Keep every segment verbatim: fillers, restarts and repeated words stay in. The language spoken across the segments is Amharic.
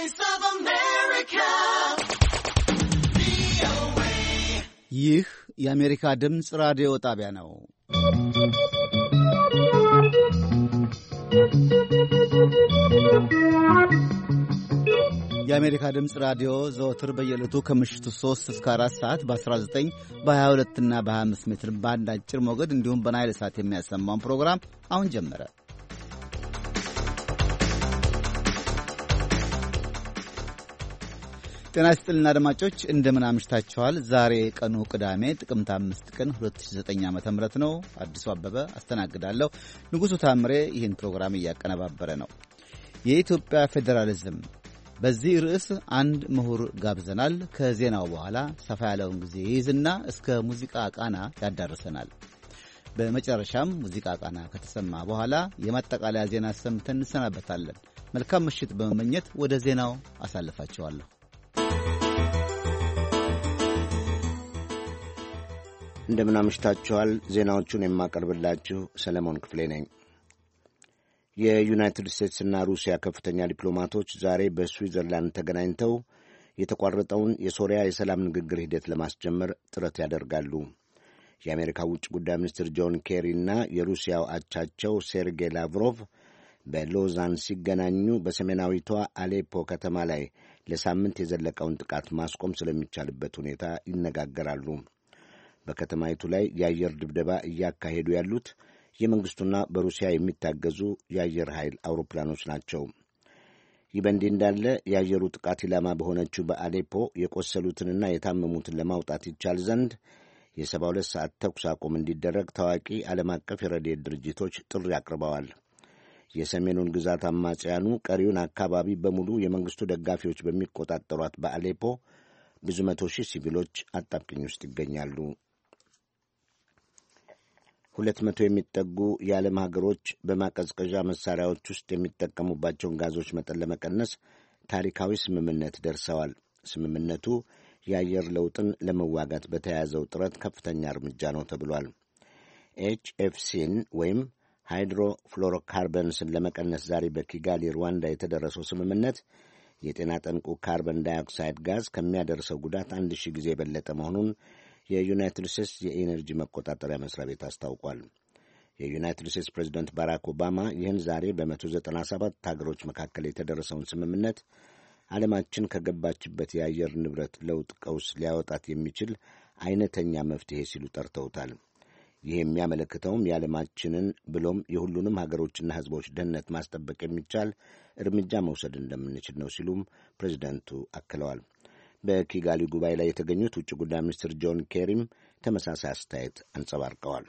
Voice of America. ይህ የአሜሪካ ድምፅ ራዲዮ ጣቢያ ነው። የአሜሪካ ድምፅ ራዲዮ ዘወትር በየዕለቱ ከምሽቱ ሦስት እስከ አራት ሰዓት በ19 በ22 እና በ25 ሜትር ባንድ አጭር ሞገድ እንዲሁም በናይል ሳት የሚያሰማውን ፕሮግራም አሁን ጀመረ። ጤና ይስጥልና አድማጮች እንደምን አምሽታችኋል። ዛሬ ቀኑ ቅዳሜ ጥቅምት አምስት ቀን ሁለት ሺህ ዘጠኝ ዓ.ም ነው። አዲሱ አበበ አስተናግዳለሁ። ንጉሡ ታምሬ ይህን ፕሮግራም እያቀነባበረ ነው። የኢትዮጵያ ፌዴራሊዝም በዚህ ርዕስ አንድ ምሁር ጋብዘናል። ከዜናው በኋላ ሰፋ ያለውን ጊዜ ይይዝና እስከ ሙዚቃ ቃና ያዳርሰናል። በመጨረሻም ሙዚቃ ቃና ከተሰማ በኋላ የማጠቃለያ ዜና ሰምተን እንሰናበታለን። መልካም ምሽት በመመኘት ወደ ዜናው አሳልፋችኋለሁ። እንደምን አምሽታችኋል። ዜናዎቹን የማቀርብላችሁ ሰለሞን ክፍሌ ነኝ። የዩናይትድ ስቴትስና ሩሲያ ከፍተኛ ዲፕሎማቶች ዛሬ በስዊዘርላንድ ተገናኝተው የተቋረጠውን የሶሪያ የሰላም ንግግር ሂደት ለማስጀመር ጥረት ያደርጋሉ። የአሜሪካ ውጭ ጉዳይ ሚኒስትር ጆን ኬሪና የሩሲያው አቻቸው ሴርጌይ ላቭሮቭ በሎዛን ሲገናኙ በሰሜናዊቷ አሌፖ ከተማ ላይ ለሳምንት የዘለቀውን ጥቃት ማስቆም ስለሚቻልበት ሁኔታ ይነጋገራሉ። በከተማይቱ ላይ የአየር ድብደባ እያካሄዱ ያሉት የመንግሥቱና በሩሲያ የሚታገዙ የአየር ኃይል አውሮፕላኖች ናቸው። ይህ በእንዲህ እንዳለ የአየሩ ጥቃት ኢላማ በሆነችው በአሌፖ የቆሰሉትንና የታመሙትን ለማውጣት ይቻል ዘንድ የሰባ ሁለት ሰዓት ተኩስ አቁም እንዲደረግ ታዋቂ ዓለም አቀፍ የረድኤት ድርጅቶች ጥሪ አቅርበዋል። የሰሜኑን ግዛት አማጽያኑ ቀሪውን አካባቢ በሙሉ የመንግሥቱ ደጋፊዎች በሚቆጣጠሯት በአሌፖ ብዙ መቶ ሺህ ሲቪሎች አጣብቅኝ ውስጥ ይገኛሉ። ሁለት መቶ የሚጠጉ የዓለም ሀገሮች በማቀዝቀዣ መሣሪያዎች ውስጥ የሚጠቀሙባቸውን ጋዞች መጠን ለመቀነስ ታሪካዊ ስምምነት ደርሰዋል። ስምምነቱ የአየር ለውጥን ለመዋጋት በተያያዘው ጥረት ከፍተኛ እርምጃ ነው ተብሏል። ኤች ኤፍ ሲን ወይም ሃይድሮፍሎሮካርበንስን ለመቀነስ ዛሬ በኪጋሊ ሩዋንዳ የተደረሰው ስምምነት የጤና ጠንቁ ካርበን ዳይኦክሳይድ ጋዝ ከሚያደርሰው ጉዳት አንድ ሺህ ጊዜ የበለጠ መሆኑን የዩናይትድ ስቴትስ የኢነርጂ መቆጣጠሪያ መስሪያ ቤት አስታውቋል። የዩናይትድ ስቴትስ ፕሬዚደንት ባራክ ኦባማ ይህን ዛሬ በመቶ ዘጠና ሰባት ሀገሮች መካከል የተደረሰውን ስምምነት ዓለማችን ከገባችበት የአየር ንብረት ለውጥ ቀውስ ሊያወጣት የሚችል አይነተኛ መፍትሔ ሲሉ ጠርተውታል። ይህ የሚያመለክተውም የዓለማችንን ብሎም የሁሉንም ሀገሮችና ሕዝቦች ደህንነት ማስጠበቅ የሚቻል እርምጃ መውሰድ እንደምንችል ነው ሲሉም ፕሬዚደንቱ አክለዋል። በኪጋሊ ጉባኤ ላይ የተገኙት ውጭ ጉዳይ ሚኒስትር ጆን ኬሪም ተመሳሳይ አስተያየት አንጸባርቀዋል።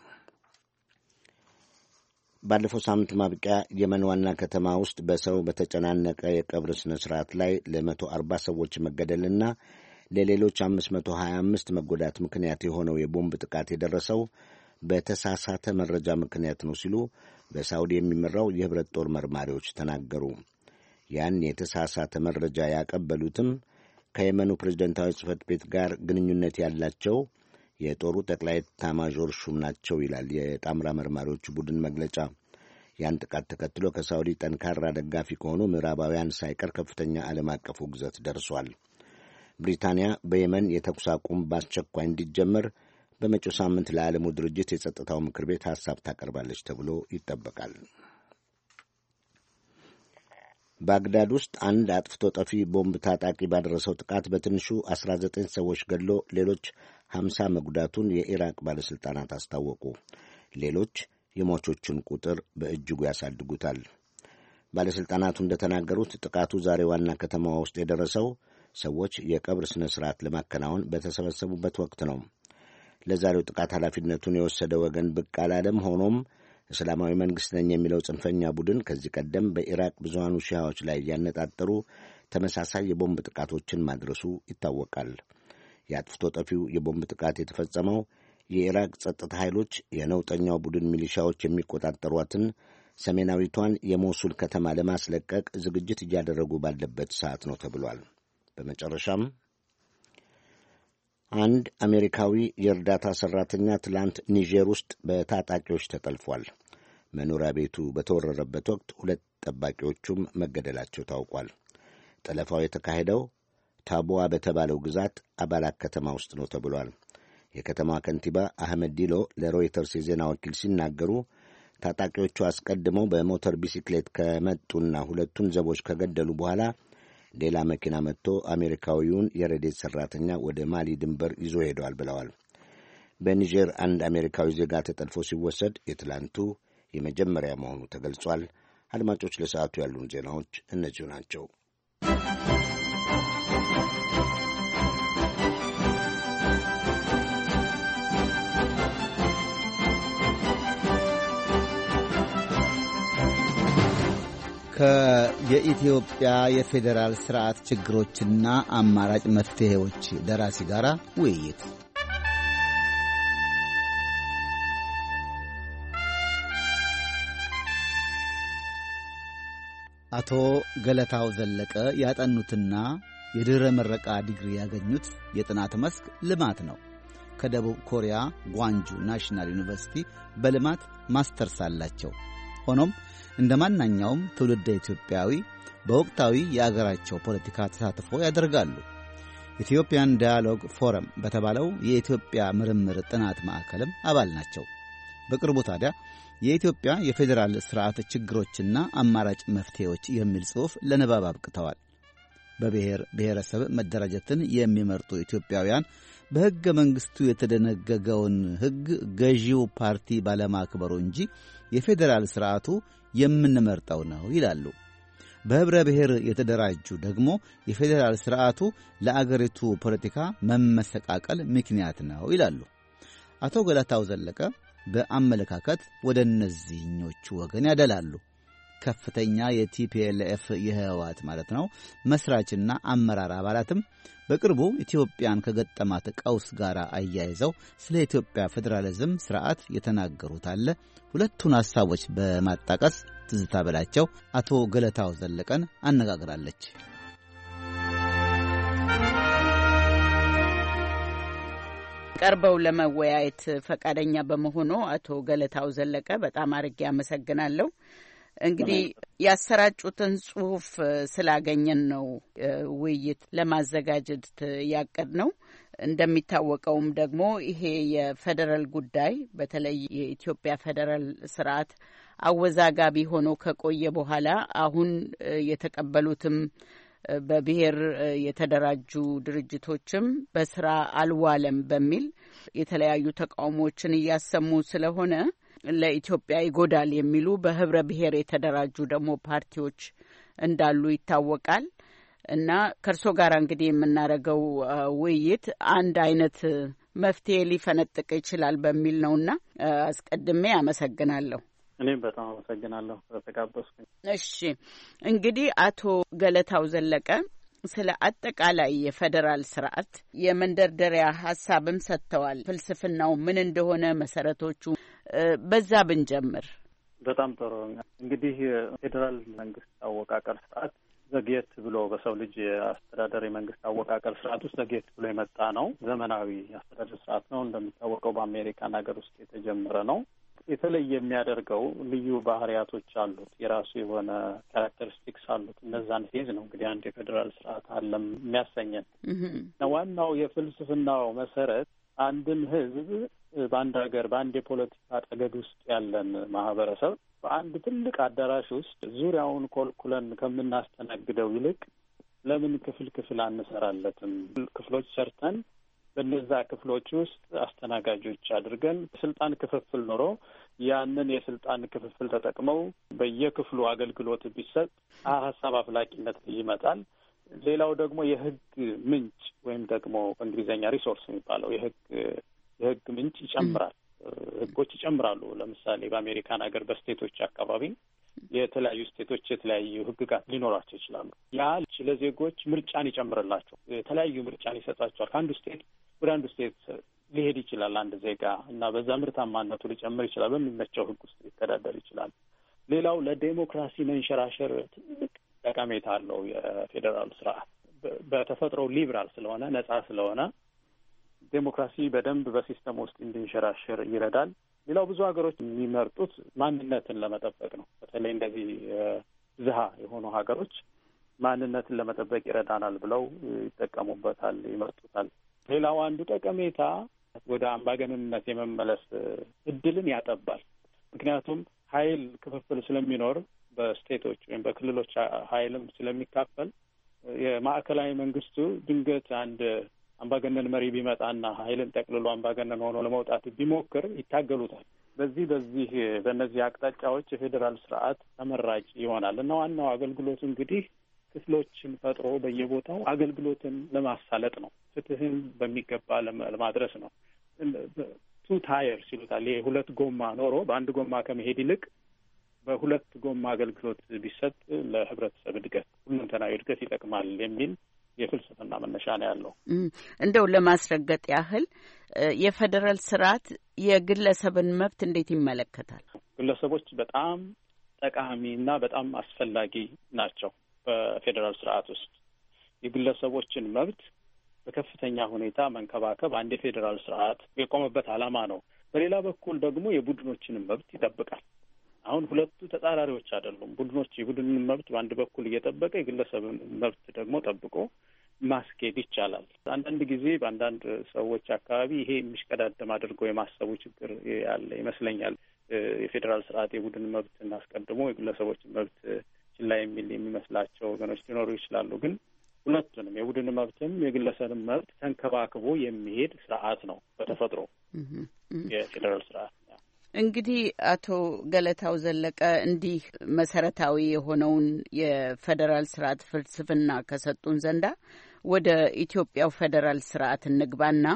ባለፈው ሳምንት ማብቂያ የመን ዋና ከተማ ውስጥ በሰው በተጨናነቀ የቀብር ሥነ ሥርዓት ላይ ለመቶ አርባ ሰዎች መገደልና ለሌሎች አምስት መቶ ሀያ አምስት መጎዳት ምክንያት የሆነው የቦምብ ጥቃት የደረሰው በተሳሳተ መረጃ ምክንያት ነው ሲሉ በሳውዲ የሚመራው የህብረት ጦር መርማሪዎች ተናገሩ። ያን የተሳሳተ መረጃ ያቀበሉትም ከየመኑ ፕሬዝደንታዊ ጽሕፈት ቤት ጋር ግንኙነት ያላቸው የጦሩ ጠቅላይ ኤታማዦር ሹም ናቸው ይላል የጣምራ መርማሪዎቹ ቡድን መግለጫ። ያን ጥቃት ተከትሎ ከሳውዲ ጠንካራ ደጋፊ ከሆኑ ምዕራባውያን ሳይቀር ከፍተኛ ዓለም አቀፍ ውግዘት ደርሷል። ብሪታንያ በየመን የተኩስ አቁም በአስቸኳይ እንዲጀመር በመጪው ሳምንት ለዓለሙ ድርጅት የጸጥታው ምክር ቤት ሐሳብ ታቀርባለች ተብሎ ይጠበቃል። ባግዳድ ውስጥ አንድ አጥፍቶ ጠፊ ቦምብ ታጣቂ ባደረሰው ጥቃት በትንሹ አስራ ዘጠኝ ሰዎች ገድሎ ሌሎች ሀምሳ መጉዳቱን የኢራቅ ባለሥልጣናት አስታወቁ። ሌሎች የሟቾቹን ቁጥር በእጅጉ ያሳድጉታል። ባለሥልጣናቱ እንደተናገሩት ጥቃቱ ዛሬ ዋና ከተማዋ ውስጥ የደረሰው ሰዎች የቀብር ሥነ ሥርዓት ለማከናወን በተሰበሰቡበት ወቅት ነው። ለዛሬው ጥቃት ኃላፊነቱን የወሰደ ወገን ብቅ አላለም። ሆኖም እስላማዊ መንግሥት ነኝ የሚለው ጽንፈኛ ቡድን ከዚህ ቀደም በኢራቅ ብዙሃኑ ሺያዎች ላይ ያነጣጠሩ ተመሳሳይ የቦምብ ጥቃቶችን ማድረሱ ይታወቃል። የአጥፍቶ ጠፊው የቦምብ ጥቃት የተፈጸመው የኢራቅ ጸጥታ ኃይሎች የነውጠኛው ቡድን ሚሊሻዎች የሚቆጣጠሯትን ሰሜናዊቷን የሞሱል ከተማ ለማስለቀቅ ዝግጅት እያደረጉ ባለበት ሰዓት ነው ተብሏል። በመጨረሻም አንድ አሜሪካዊ የእርዳታ ሠራተኛ ትላንት ኒጀር ውስጥ በታጣቂዎች ተጠልፏል። መኖሪያ ቤቱ በተወረረበት ወቅት ሁለት ጠባቂዎቹም መገደላቸው ታውቋል። ጠለፋው የተካሄደው ታቦዋ በተባለው ግዛት አባላት ከተማ ውስጥ ነው ተብሏል። የከተማዋ ከንቲባ አህመድ ዲሎ ለሮይተርስ የዜና ወኪል ሲናገሩ ታጣቂዎቹ አስቀድመው በሞተር ቢሲክሌት ከመጡና ሁለቱን ዘቦች ከገደሉ በኋላ ሌላ መኪና መጥቶ አሜሪካዊውን የረዴት ሠራተኛ ወደ ማሊ ድንበር ይዞ ሄደዋል ብለዋል። በኒጀር አንድ አሜሪካዊ ዜጋ ተጠልፎ ሲወሰድ የትላንቱ የመጀመሪያ መሆኑ ተገልጿል። አድማጮች፣ ለሰዓቱ ያሉን ዜናዎች እነዚሁ ናቸው። ከየኢትዮጵያ የፌዴራል ስርዓት ችግሮችና አማራጭ መፍትሄዎች ደራሲ ጋር ውይይት። አቶ ገለታው ዘለቀ ያጠኑትና የድህረ ምረቃ ዲግሪ ያገኙት የጥናት መስክ ልማት ነው። ከደቡብ ኮሪያ ጓንጁ ናሽናል ዩኒቨርሲቲ በልማት ማስተርስ አላቸው። ሆኖም እንደ ማንኛውም ትውልደ ኢትዮጵያዊ በወቅታዊ የአገራቸው ፖለቲካ ተሳትፎ ያደርጋሉ። ኢትዮጵያን ዳያሎግ ፎረም በተባለው የኢትዮጵያ ምርምር ጥናት ማዕከልም አባል ናቸው። በቅርቡ ታዲያ የኢትዮጵያ የፌዴራል ስርዓት ችግሮችና አማራጭ መፍትሄዎች የሚል ጽሑፍ ለንባብ አብቅተዋል። በብሔር ብሔረሰብ መደራጀትን የሚመርጡ ኢትዮጵያውያን በሕገ መንግሥቱ የተደነገገውን ሕግ ገዢው ፓርቲ ባለማክበሩ እንጂ የፌዴራል ስርዓቱ የምንመርጠው ነው ይላሉ። በህብረ ብሔር የተደራጁ ደግሞ የፌዴራል ስርዓቱ ለአገሪቱ ፖለቲካ መመሰቃቀል ምክንያት ነው ይላሉ። አቶ ገለታው ዘለቀ በአመለካከት ወደ እነዚህኞቹ ወገን ያደላሉ። ከፍተኛ የቲፒኤልኤፍ የህወሓት ማለት ነው መስራችና አመራር አባላትም በቅርቡ ኢትዮጵያን ከገጠማት ቀውስ ጋር አያይዘው ስለ ኢትዮጵያ ፌዴራሊዝም ስርዓት የተናገሩት አለ። ሁለቱን ሐሳቦች በማጣቀስ ትዝታ በላቸው አቶ ገለታው ዘለቀን አነጋግራለች። ቀርበው ለመወያየት ፈቃደኛ በመሆኑ አቶ ገለታው ዘለቀ በጣም አርጌ አመሰግናለሁ። እንግዲህ ያሰራጩትን ጽሑፍ ስላገኘን ነው ውይይት ለማዘጋጀት ያቀድ ነው። እንደሚታወቀውም ደግሞ ይሄ የፌደራል ጉዳይ በተለይ የኢትዮጵያ ፌደራል ስርዓት አወዛጋቢ ሆኖ ከቆየ በኋላ አሁን የተቀበሉትም በብሔር የተደራጁ ድርጅቶችም በስራ አልዋለም በሚል የተለያዩ ተቃውሞችን እያሰሙ ስለሆነ ለኢትዮጵያ ይጎዳል የሚሉ በህብረ ብሔር የተደራጁ ደግሞ ፓርቲዎች እንዳሉ ይታወቃል። እና ከርሶ ጋር እንግዲህ የምናደርገው ውይይት አንድ አይነት መፍትሄ ሊፈነጥቅ ይችላል በሚል ነውና አስቀድሜ አመሰግናለሁ። እኔም በጣም አመሰግናለሁ ስለተጋበዝኩኝ። እሺ እንግዲህ አቶ ገለታው ዘለቀ ስለ አጠቃላይ የፌዴራል ስርዓት የመንደርደሪያ ሀሳብም ሰጥተዋል። ፍልስፍናው ምን እንደሆነ መሰረቶቹ በዛ ብንጀምር በጣም ጥሩ። እንግዲህ ፌዴራል መንግስት አወቃቀር ስርዓት ዘግየት ብሎ በሰው ልጅ የአስተዳደር የመንግስት አወቃቀር ስርዓት ውስጥ ዘግየት ብሎ የመጣ ነው። ዘመናዊ የአስተዳደር ስርዓት ነው። እንደሚታወቀው በአሜሪካን ሀገር ውስጥ የተጀመረ ነው። የተለየ የሚያደርገው ልዩ ባህሪያቶች አሉት። የራሱ የሆነ ካራክተሪስቲክስ አሉት። እነዛን ፌዝ ነው እንግዲህ አንድ የፌዴራል ስርዓት አለም የሚያሰኘን እና ዋናው የፍልስፍናው መሰረት አንድን ህዝብ በአንድ ሀገር በአንድ የፖለቲካ ጠገድ ውስጥ ያለን ማህበረሰብ በአንድ ትልቅ አዳራሽ ውስጥ ዙሪያውን ኮልኩለን ከምናስተናግደው ይልቅ ለምን ክፍል ክፍል አንሰራለትም? ክፍሎች ሰርተን በነዛ ክፍሎች ውስጥ አስተናጋጆች አድርገን ስልጣን ክፍፍል ኖሮ ያንን የስልጣን ክፍፍል ተጠቅመው በየክፍሉ አገልግሎት ቢሰጥ ሀሳብ አፍላቂነት ይመጣል። ሌላው ደግሞ የህግ ምንጭ ወይም ደግሞ በእንግሊዝኛ ሪሶርስ የሚባለው የህግ የህግ ምንጭ ይጨምራል። ህጎች ይጨምራሉ። ለምሳሌ በአሜሪካን ሀገር በስቴቶች አካባቢ የተለያዩ ስቴቶች የተለያዩ ህግጋት ሊኖራቸው ይችላሉ። ያ ለዜጎች ምርጫን ይጨምርላቸው፣ የተለያዩ ምርጫን ይሰጣቸዋል። ከአንዱ ስቴት ወደ አንዱ ስቴት ሊሄድ ይችላል አንድ ዜጋ እና በዛ ምርታማነቱ ሊጨምር ይችላል። በሚመቸው ህግ ውስጥ ሊተዳደር ይችላል። ሌላው ለዴሞክራሲ መንሸራሸር ትልቅ ጠቀሜታ አለው። የፌዴራል ስርዓት በተፈጥሮ ሊብራል ስለሆነ ነጻ ስለሆነ ዴሞክራሲ በደንብ በሲስተም ውስጥ እንዲንሸራሸር ይረዳል። ሌላው ብዙ ሀገሮች የሚመርጡት ማንነትን ለመጠበቅ ነው። በተለይ እንደዚህ ዝሃ የሆኑ ሀገሮች ማንነትን ለመጠበቅ ይረዳናል ብለው ይጠቀሙበታል፣ ይመርጡታል። ሌላው አንዱ ጠቀሜታ ወደ አምባገነንነት የመመለስ እድልን ያጠባል። ምክንያቱም ኃይል ክፍፍል ስለሚኖር በስቴቶች ወይም በክልሎች ኃይልም ስለሚካፈል የማዕከላዊ መንግስቱ ድንገት አንድ አምባገነን መሪ ቢመጣና ኃይልን ጠቅልሎ አምባገነን ሆኖ ለመውጣት ቢሞክር ይታገሉታል። በዚህ በዚህ በእነዚህ አቅጣጫዎች የፌዴራል ስርዓት ተመራጭ ይሆናል እና ዋናው አገልግሎቱ እንግዲህ ክፍሎችን ፈጥሮ በየቦታው አገልግሎትን ለማሳለጥ ነው። ፍትህን በሚገባ ለማድረስ ነው። ቱ ታየርስ ይሉታል። ይሄ ሁለት ጎማ ኖሮ በአንድ ጎማ ከመሄድ ይልቅ በሁለት ጎማ አገልግሎት ቢሰጥ ለህብረተሰብ እድገት፣ ሁለንተናዊ እድገት ይጠቅማል የሚል የፍልስፍና መነሻ ነው ያለው። እንደው ለማስረገጥ ያህል የፌዴራል ስርዓት የግለሰብን መብት እንዴት ይመለከታል? ግለሰቦች በጣም ጠቃሚ እና በጣም አስፈላጊ ናቸው። በፌዴራል ስርዓት ውስጥ የግለሰቦችን መብት በከፍተኛ ሁኔታ መንከባከብ አንድ የፌዴራል ስርዓት የቆመበት ዓላማ ነው። በሌላ በኩል ደግሞ የቡድኖችንም መብት ይጠብቃል። አሁን ሁለቱ ተጻራሪዎች አይደሉም። ቡድኖች የቡድንን መብት በአንድ በኩል እየጠበቀ የግለሰብን መብት ደግሞ ጠብቆ ማስኬድ ይቻላል። አንዳንድ ጊዜ በአንዳንድ ሰዎች አካባቢ ይሄ የሚሽቀዳደም አድርገው የማሰቡ ችግር ያለ ይመስለኛል። የፌዴራል ስርዓት የቡድን መብትን አስቀድሞ የግለሰቦችን መብት ችላ የሚል የሚመስላቸው ወገኖች ሊኖሩ ይችላሉ። ግን ሁለቱንም የቡድን መብትም የግለሰብን መብት ተንከባክቦ የሚሄድ ስርዓት ነው በተፈጥሮ የፌዴራል ስርዓት። እንግዲህ አቶ ገለታው ዘለቀ እንዲህ መሰረታዊ የሆነውን የፌዴራል ስርዓት ፍልስፍና ከሰጡን ዘንዳ ወደ ኢትዮጵያው ፌዴራል ስርዓት እንግባና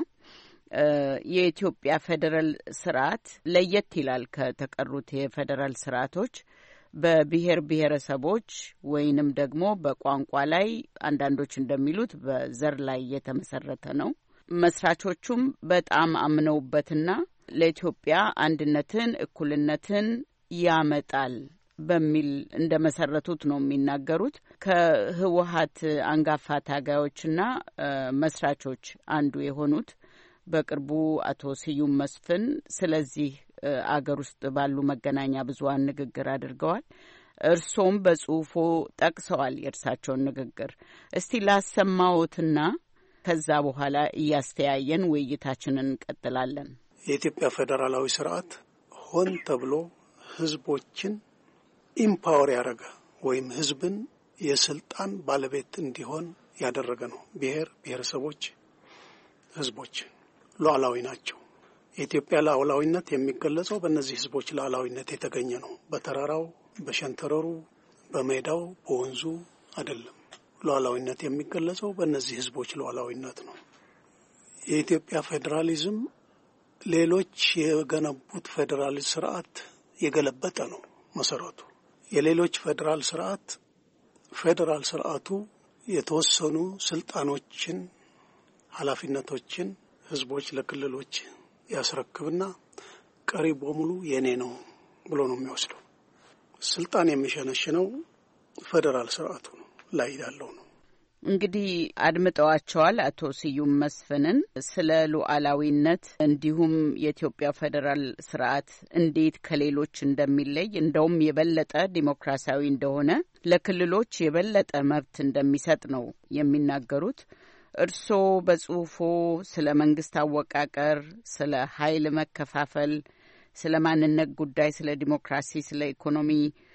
የኢትዮጵያ ፌዴራል ስርዓት ለየት ይላል ከተቀሩት የፌዴራል ስርዓቶች። በብሔር ብሔረሰቦች ወይንም ደግሞ በቋንቋ ላይ አንዳንዶች እንደሚሉት በዘር ላይ የተመሰረተ ነው። መስራቾቹም በጣም አምነውበትና ለኢትዮጵያ አንድነትን፣ እኩልነትን ያመጣል በሚል እንደመሰረቱት ነው የሚናገሩት። ከህወሀት አንጋፋ ታጋዮችና መስራቾች አንዱ የሆኑት በቅርቡ አቶ ስዩም መስፍን ስለዚህ አገር ውስጥ ባሉ መገናኛ ብዙኃን ንግግር አድርገዋል። እርሶም በጽሁፎ ጠቅሰዋል የእርሳቸውን ንግግር። እስቲ ላሰማዎትና ከዛ በኋላ እያስተያየን ውይይታችንን እንቀጥላለን። የኢትዮጵያ ፌዴራላዊ ስርዓት ሆን ተብሎ ህዝቦችን ኢምፓወር ያደረገ ወይም ህዝብን የስልጣን ባለቤት እንዲሆን ያደረገ ነው። ብሔር ብሔረሰቦች፣ ህዝቦች ሉዓላዊ ናቸው። የኢትዮጵያ ሉዓላዊነት የሚገለጸው በእነዚህ ህዝቦች ሉዓላዊነት የተገኘ ነው። በተራራው፣ በሸንተረሩ፣ በሜዳው፣ በወንዙ አይደለም። ሉዓላዊነት የሚገለጸው በእነዚህ ህዝቦች ሉዓላዊነት ነው። የኢትዮጵያ ፌዴራሊዝም ሌሎች የገነቡት ፌዴራል ስርዓት የገለበጠ ነው። መሰረቱ የሌሎች ፌዴራል ስርዓት ፌዴራል ስርዓቱ የተወሰኑ ስልጣኖችን፣ ኃላፊነቶችን ህዝቦች ለክልሎች ያስረክብና ቀሪ በሙሉ የኔ ነው ብሎ ነው የሚወስደው። ስልጣን የሚሸነሽነው ፌዴራል ስርዓቱ ነው ላይ ያለው ነው። እንግዲህ አድምጠዋቸዋል አቶ ስዩም መስፍንን ስለ ሉዓላዊነት እንዲሁም የኢትዮጵያ ፌዴራል ስርዓት እንዴት ከሌሎች እንደሚለይ እንደውም የበለጠ ዲሞክራሲያዊ እንደሆነ ለክልሎች የበለጠ መብት እንደሚሰጥ ነው የሚናገሩት። እርስዎ በጽሁፎ ስለ መንግስት አወቃቀር፣ ስለ ኃይል መከፋፈል፣ ስለ ማንነት ጉዳይ፣ ስለ ዲሞክራሲ፣ ስለ ኢኮኖሚ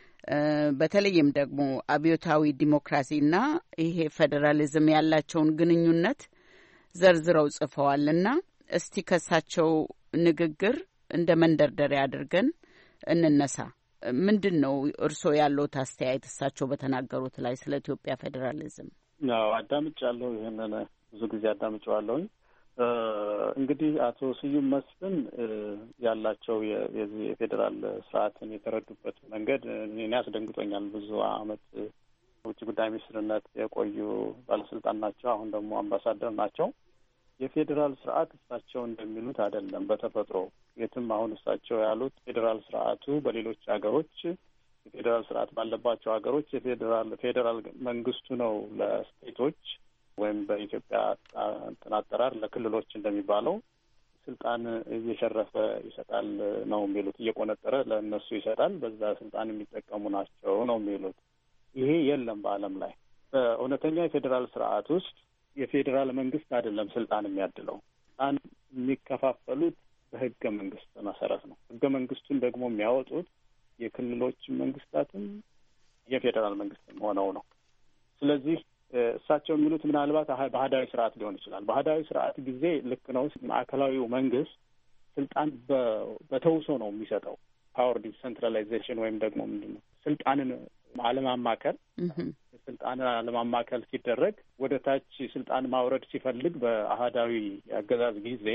በተለይም ደግሞ አብዮታዊ ዲሞክራሲና ይሄ ፌዴራሊዝም ያላቸውን ግንኙነት ዘርዝረው ጽፈዋልና እስቲ ከሳቸው ንግግር እንደ መንደርደሪያ አድርገን እንነሳ። ምንድን ነው እርስዎ ያለዎት አስተያየት እሳቸው በተናገሩት ላይ ስለ ኢትዮጵያ ፌዴራሊዝም? ያው አዳምጫለሁ። ይሄንን ብዙ ጊዜ አዳምጫለሁኝ። እንግዲህ አቶ ስዩም መስፍን ያላቸው የዚህ የፌዴራል ስርዓትን የተረዱበት መንገድ እኔ አስደንግጦኛል። ብዙ አመት ውጭ ጉዳይ ሚኒስትርነት የቆዩ ባለስልጣን ናቸው። አሁን ደግሞ አምባሳደር ናቸው። የፌዴራል ስርዓት እሳቸው እንደሚሉት አይደለም በተፈጥሮ የትም። አሁን እሳቸው ያሉት ፌዴራል ስርዓቱ በሌሎች ሀገሮች የፌዴራል ስርዓት ባለባቸው ሀገሮች የፌዴራል ፌዴራል መንግስቱ ነው ለስቴቶች ወይም በኢትዮጵያ አጠራር ለክልሎች እንደሚባለው ስልጣን እየሸረፈ ይሰጣል ነው የሚሉት። እየቆነጠረ ለእነሱ ይሰጣል፣ በዛ ስልጣን የሚጠቀሙ ናቸው ነው የሚሉት። ይሄ የለም በዓለም ላይ። በእውነተኛ የፌዴራል ስርዓት ውስጥ የፌዴራል መንግስት አይደለም ስልጣን የሚያድለው። ስልጣን የሚከፋፈሉት በህገ መንግስት መሰረት ነው። ህገ መንግስቱን ደግሞ የሚያወጡት የክልሎች መንግስታትም የፌዴራል መንግስትም ሆነው ነው። ስለዚህ እሳቸው የሚሉት ምናልባት ባህዳዊ ስርዓት ሊሆን ይችላል። ባህዳዊ ስርዓት ጊዜ ልክ ነው። ማዕከላዊው መንግስት ስልጣን በተውሶ ነው የሚሰጠው። ፓወር ዲሴንትራላይዜሽን ወይም ደግሞ ምንድን ነው ስልጣንን አለማማከል ስልጣንን አለማማከል ሲደረግ ወደ ታች ስልጣን ማውረድ ሲፈልግ በአህዳዊ አገዛዝ ጊዜ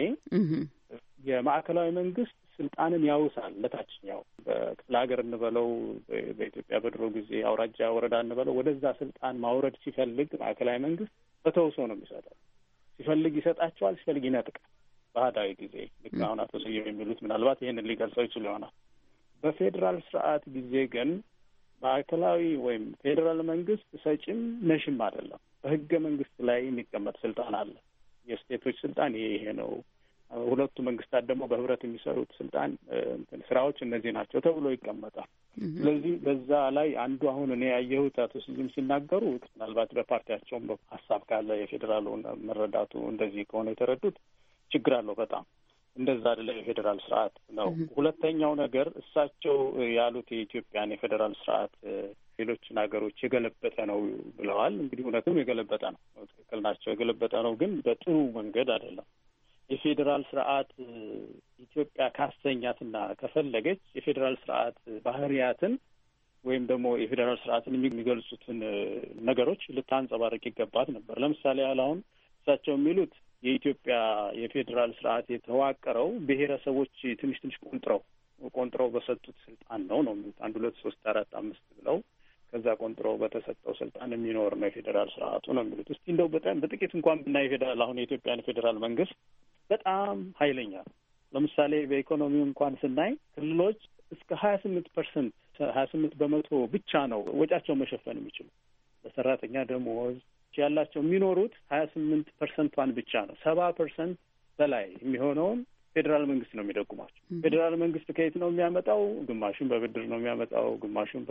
የማዕከላዊ መንግስት ስልጣንን ያውሳል ለታችኛው በክፍለ ሀገር እንበለው በኢትዮጵያ በድሮ ጊዜ አውራጃ ወረዳ እንበለው ወደዛ ስልጣን ማውረድ ሲፈልግ ማዕከላዊ መንግስት በተውሶ ነው የሚሰጠው። ሲፈልግ ይሰጣቸዋል፣ ሲፈልግ ይነጥቃል። ባህዳዊ ጊዜ ልክ አሁን አቶ ስዩም የሚሉት ምናልባት ይህንን ሊገልጸው ይችል ይሆናል። በፌዴራል ስርዓት ጊዜ ግን ማዕከላዊ ወይም ፌዴራል መንግስት ሰጪም ነሽም አይደለም። በህገ መንግስት ላይ የሚቀመጥ ስልጣን አለ። የስቴቶች ስልጣን ይሄ ይሄ ነው፣ ሁለቱ መንግስታት ደግሞ በህብረት የሚሰሩት ስልጣን ስራዎች እነዚህ ናቸው ተብሎ ይቀመጣል። ስለዚህ በዛ ላይ አንዱ አሁን እኔ ያየሁት አቶ ስዩም ሲናገሩ ምናልባት በፓርቲያቸውም ሀሳብ ካለ የፌዴራሉን መረዳቱ እንደዚህ ከሆነ የተረዱት ችግር አለው በጣም እንደዛ አይደለም። የፌዴራል ስርዓት ነው። ሁለተኛው ነገር እሳቸው ያሉት የኢትዮጵያን የፌዴራል ስርዓት ሌሎችን ሀገሮች የገለበጠ ነው ብለዋል። እንግዲህ እውነትም የገለበጠ ነው፣ ትክክል ናቸው። የገለበጠ ነው ግን በጥሩ መንገድ አይደለም። የፌዴራል ስርዓት ኢትዮጵያ ካሰኛትና ከፈለገች የፌዴራል ስርዓት ባህሪያትን ወይም ደግሞ የፌዴራል ስርዓትን የሚገልጹትን ነገሮች ልታንጸባርቅ ይገባት ነበር። ለምሳሌ ያህል አሁን እሳቸው የሚሉት የኢትዮጵያ የፌዴራል ስርዓት የተዋቀረው ብሔረሰቦች ትንሽ ትንሽ ቆንጥረው ቆንጥረው በሰጡት ስልጣን ነው ነው የሚሉት። አንድ ሁለት ሶስት አራት አምስት ብለው ከዛ ቆንጥረው በተሰጠው ስልጣን የሚኖር ነው የፌዴራል ስርዓቱ ነው የሚሉት። እስቲ እንደው በጣም በጥቂት እንኳን ብናይ የፌዴራል አሁን የኢትዮጵያን ፌዴራል መንግስት በጣም ኃይለኛ ነው። ለምሳሌ በኢኮኖሚው እንኳን ስናይ ክልሎች እስከ ሀያ ስምንት ፐርሰንት ሀያ ስምንት በመቶ ብቻ ነው ወጪያቸውን መሸፈን የሚችሉ በሰራተኛ ደሞዝ ያላቸው የሚኖሩት ሀያ ስምንት ፐርሰንቷን ብቻ ነው። ሰባ ፐርሰንት በላይ የሚሆነውን ፌዴራል መንግስት ነው የሚደጉማቸው። ፌዴራል መንግስት ከየት ነው የሚያመጣው? ግማሹን በብድር ነው የሚያመጣው፣ ግማሹን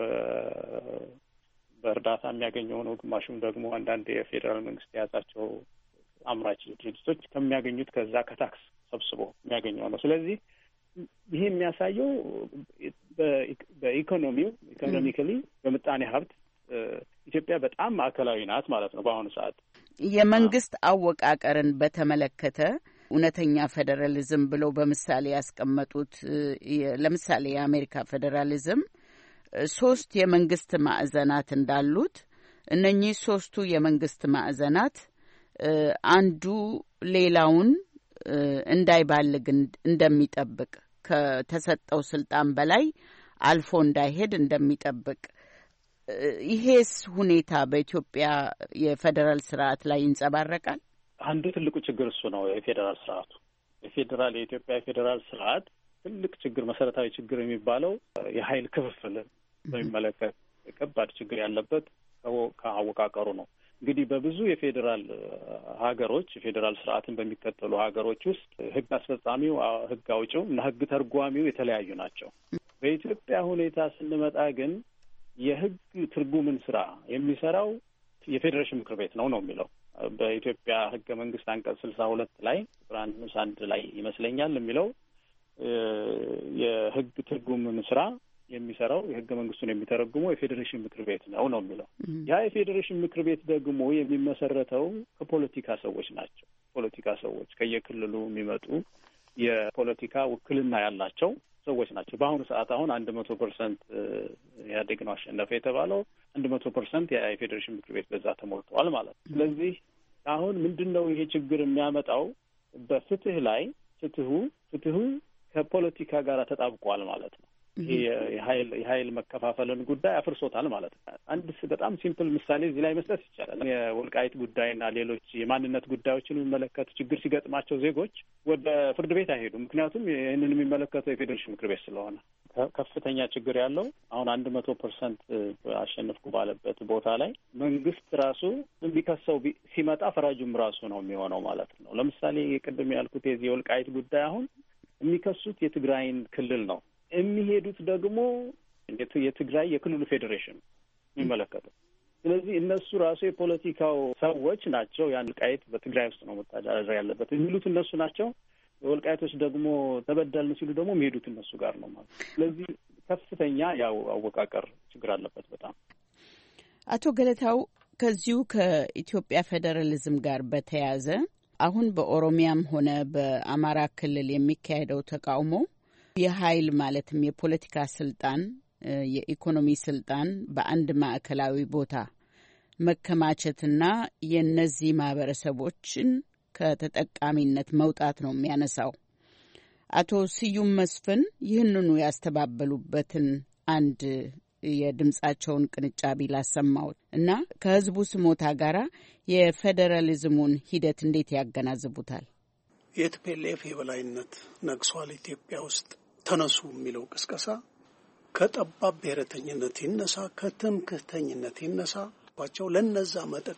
በእርዳታ የሚያገኘው ነው፣ ግማሹን ደግሞ አንዳንድ የፌዴራል መንግስት የያዛቸው አምራች ድርጅቶች ከሚያገኙት ከዛ ከታክስ ሰብስቦ የሚያገኘው ነው። ስለዚህ ይሄ የሚያሳየው በኢኮኖሚው ኢኮኖሚካሊ በምጣኔ ሀብት ኢትዮጵያ በጣም ማዕከላዊ ናት ማለት ነው በአሁኑ ሰዓት። የመንግስት አወቃቀርን በተመለከተ እውነተኛ ፌዴራሊዝም ብለው በምሳሌ ያስቀመጡት ለምሳሌ የአሜሪካ ፌዴራሊዝም ሶስት የመንግስት ማዕዘናት እንዳሉት እነኚህ ሶስቱ የመንግስት ማዕዘናት አንዱ ሌላውን እንዳይባልግ እንደሚጠብቅ ከተሰጠው ስልጣን በላይ አልፎ እንዳይሄድ እንደሚጠብቅ ይሄስ ሁኔታ በኢትዮጵያ የፌዴራል ስርዓት ላይ ይንጸባረቃል። አንዱ ትልቁ ችግር እሱ ነው። የፌዴራል ስርዓቱ የፌዴራል የኢትዮጵያ የፌዴራል ስርዓት ትልቅ ችግር መሰረታዊ ችግር የሚባለው የኃይል ክፍፍል በሚመለከት ከባድ ችግር ያለበት ከአወቃቀሩ ነው። እንግዲህ በብዙ የፌዴራል ሀገሮች የፌዴራል ስርዓትን በሚከተሉ ሀገሮች ውስጥ ህግ አስፈጻሚው፣ ህግ አውጪው እና ህግ ተርጓሚው የተለያዩ ናቸው። በኢትዮጵያ ሁኔታ ስንመጣ ግን የህግ ትርጉምን ስራ የሚሰራው የፌዴሬሽን ምክር ቤት ነው ነው የሚለው በኢትዮጵያ ህገ መንግስት አንቀጽ ስልሳ ሁለት ላይ ቁጥር አንድ ንዑስ አንድ ላይ ይመስለኛል የሚለው የህግ ትርጉምን ስራ የሚሰራው የህገ መንግስቱን የሚተረጉመው የፌዴሬሽን ምክር ቤት ነው ነው የሚለው። ያ የፌዴሬሽን ምክር ቤት ደግሞ የሚመሰረተው ከፖለቲካ ሰዎች ናቸው። ፖለቲካ ሰዎች ከየክልሉ የሚመጡ የፖለቲካ ውክልና ያላቸው ሰዎች ናቸው። በአሁኑ ሰዓት አሁን አንድ መቶ ፐርሰንት ኢህአዴግ ነው አሸነፈ የተባለው አንድ መቶ ፐርሰንት የፌዴሬሽን ምክር ቤት በዛ ተሞልተዋል ማለት ነው። ስለዚህ አሁን ምንድን ነው ይሄ ችግር የሚያመጣው? በፍትህ ላይ ፍትሁ ፍትሁ ከፖለቲካ ጋር ተጣብቋል ማለት ነው። ይሄ የኃይል የኃይል መከፋፈልን ጉዳይ አፍርሶታል ማለት ነው። አንድ በጣም ሲምፕል ምሳሌ እዚህ ላይ መስጠት ይቻላል። የወልቃይት ጉዳይና ሌሎች የማንነት ጉዳዮችን የሚመለከቱ ችግር ሲገጥማቸው ዜጎች ወደ ፍርድ ቤት አይሄዱም። ምክንያቱም ይህንን የሚመለከተው የፌዴሬሽን ምክር ቤት ስለሆነ ከፍተኛ ችግር ያለው አሁን አንድ መቶ ፐርሰንት አሸነፍኩ ባለበት ቦታ ላይ መንግስት ራሱ ቢከሰው ሲመጣ ፈራጁም ራሱ ነው የሚሆነው ማለት ነው። ለምሳሌ ቅድም ያልኩት የዚህ የወልቃይት ጉዳይ አሁን የሚከሱት የትግራይን ክልል ነው። የሚሄዱት ደግሞ የትግራይ የክልሉ ፌዴሬሽን የሚመለከተው ስለዚህ እነሱ ራሱ የፖለቲካው ሰዎች ናቸው። ያን ወልቃይት በትግራይ ውስጥ ነው መተዳደር ያለበት የሚሉት እነሱ ናቸው። ወልቃይቶች ደግሞ ተበደልን ሲሉ ደግሞ የሚሄዱት እነሱ ጋር ነው ማለት። ስለዚህ ከፍተኛ ያው አወቃቀር ችግር አለበት በጣም። አቶ ገለታው ከዚሁ ከኢትዮጵያ ፌዴራሊዝም ጋር በተያያዘ አሁን በኦሮሚያም ሆነ በአማራ ክልል የሚካሄደው ተቃውሞ የኃይል ማለትም የፖለቲካ ስልጣን፣ የኢኮኖሚ ስልጣን በአንድ ማዕከላዊ ቦታ መከማቸትና የነዚህ ማህበረሰቦችን ከተጠቃሚነት መውጣት ነው የሚያነሳው። አቶ ስዩም መስፍን ይህንኑ ያስተባበሉበትን አንድ የድምጻቸውን ቅንጫቢ ላሰማው እና ከህዝቡ ስሞታ ጋራ የፌዴራሊዝሙን ሂደት እንዴት ያገናዝቡታል? የቲፒኤልኤፍ የበላይነት ነግሷል ኢትዮጵያ ውስጥ ተነሱ የሚለው ቅስቀሳ ከጠባብ ብሔረተኝነት ይነሳ ከትምክህተኝነት ይነሳ ባቸው ለነዛ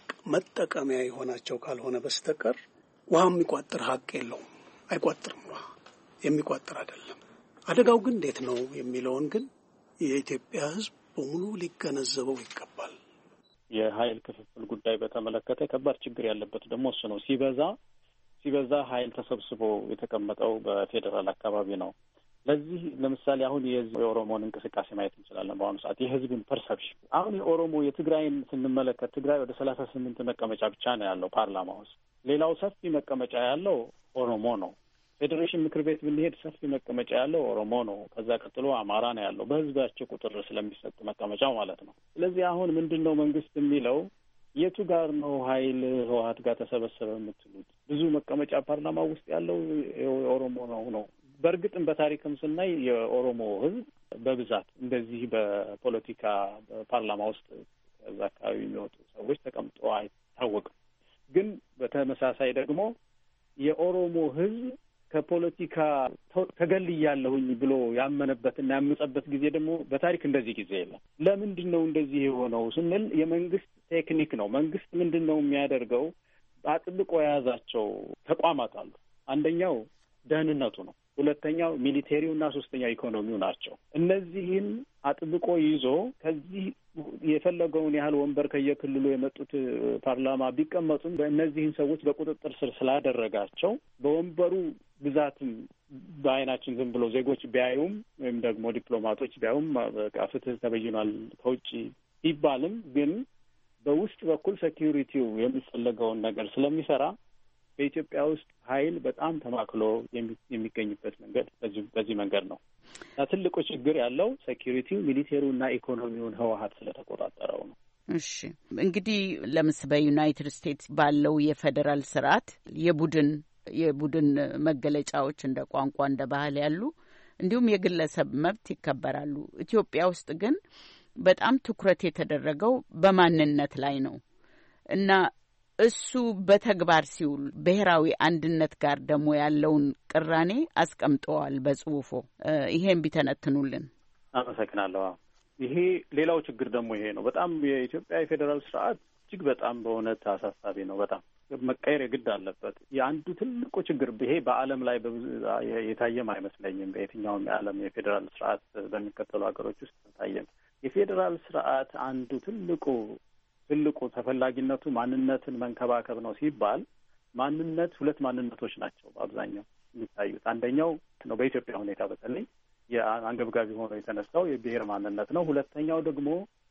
መጠቀሚያ የሆናቸው ካልሆነ በስተቀር ውሃ የሚቋጥር ሀቅ የለውም። አይቋጥርም። ውሃ የሚቋጥር አይደለም። አደጋው ግን እንዴት ነው የሚለውን ግን የኢትዮጵያ ህዝብ በሙሉ ሊገነዘበው ይገባል። የኃይል ክፍፍል ጉዳይ በተመለከተ ከባድ ችግር ያለበት ደግሞ እሱ ነው። ሲበዛ ሲበዛ ኃይል ተሰብስቦ የተቀመጠው በፌዴራል አካባቢ ነው። ለዚህ ለምሳሌ አሁን የኦሮሞን እንቅስቃሴ ማየት እንችላለን። በአሁኑ ሰዓት የህዝብን ፐርሰፕሽን አሁን የኦሮሞ የትግራይን ስንመለከት ትግራይ ወደ ሰላሳ ስምንት መቀመጫ ብቻ ነው ያለው ፓርላማ ውስጥ። ሌላው ሰፊ መቀመጫ ያለው ኦሮሞ ነው። ፌዴሬሽን ምክር ቤት ብንሄድ ሰፊ መቀመጫ ያለው ኦሮሞ ነው። ከዛ ቀጥሎ አማራ ነው ያለው በህዝባቸው ቁጥር ስለሚሰጥ መቀመጫው ማለት ነው። ስለዚህ አሁን ምንድን ነው መንግስት የሚለው የቱ ጋር ነው ኃይል ህወሓት ጋር ተሰበሰበ የምትሉት? ብዙ መቀመጫ ፓርላማ ውስጥ ያለው የኦሮሞ ነው ነው። በእርግጥም በታሪክም ስናይ የኦሮሞ ህዝብ በብዛት እንደዚህ በፖለቲካ ፓርላማ ውስጥ ከዛ አካባቢ የሚወጡ ሰዎች ተቀምጦ አይታወቅም። ግን በተመሳሳይ ደግሞ የኦሮሞ ህዝብ ከፖለቲካ ተገልያለሁኝ ብሎ ያመነበትና ያመጸበት ጊዜ ደግሞ በታሪክ እንደዚህ ጊዜ የለም። ለምንድን ነው እንደዚህ የሆነው ስንል የመንግስት ቴክኒክ ነው። መንግስት ምንድን ነው የሚያደርገው? አጥብቆ የያዛቸው ተቋማት አሉ። አንደኛው ደህንነቱ ነው። ሁለተኛው ሚሊቴሪው እና ሶስተኛው ኢኮኖሚው ናቸው። እነዚህን አጥብቆ ይዞ ከዚህ የፈለገውን ያህል ወንበር ከየክልሉ የመጡት ፓርላማ ቢቀመጡም በእነዚህን ሰዎች በቁጥጥር ስር ስላደረጋቸው በወንበሩ ብዛትም በአይናችን ዝም ብሎ ዜጎች ቢያዩም ወይም ደግሞ ዲፕሎማቶች ቢያዩም በቃ ፍትህ ተበይኗል ከውጭ ይባልም ግን በውስጥ በኩል ሴኪዩሪቲው የሚፈለገውን ነገር ስለሚሰራ በኢትዮጵያ ውስጥ ኃይል በጣም ተማክሎ የሚገኝበት መንገድ በዚህ በዚህ መንገድ ነው። ትልቁ ችግር ያለው ሴኪዩሪቲው ሚሊቴሪው እና ኢኮኖሚውን ህወሓት ስለተቆጣጠረው ነው። እሺ እንግዲህ ለምሳሌ በዩናይትድ ስቴትስ ባለው የፌዴራል ስርዓት የቡድን የቡድን መገለጫዎች እንደ ቋንቋ እንደ ባህል ያሉ እንዲሁም የግለሰብ መብት ይከበራሉ። ኢትዮጵያ ውስጥ ግን በጣም ትኩረት የተደረገው በማንነት ላይ ነው እና እሱ በተግባር ሲውል ብሔራዊ አንድነት ጋር ደግሞ ያለውን ቅራኔ አስቀምጠዋል በጽሁፎ። ይሄን ቢተነትኑልን። አመሰግናለሁ። ይሄ ሌላው ችግር ደግሞ ይሄ ነው። በጣም የኢትዮጵያ የፌዴራል ስርዓት እጅግ በጣም በእውነት አሳሳቢ ነው። በጣም መቀየር የግድ አለበት። የአንዱ ትልቁ ችግር ይሄ በዓለም ላይ የታየም አይመስለኝም። በየትኛውም የዓለም የፌዴራል ስርዓት በሚከተሉ ሀገሮች ውስጥ ታየም። የፌዴራል ስርዓት አንዱ ትልቁ ትልቁ ተፈላጊነቱ ማንነትን መንከባከብ ነው ሲባል ማንነት ሁለት ማንነቶች ናቸው በአብዛኛው የሚታዩት። አንደኛው ነው በኢትዮጵያ ሁኔታ በተለይ የአንገብጋቢ ሆኖ የተነሳው የብሔር ማንነት ነው። ሁለተኛው ደግሞ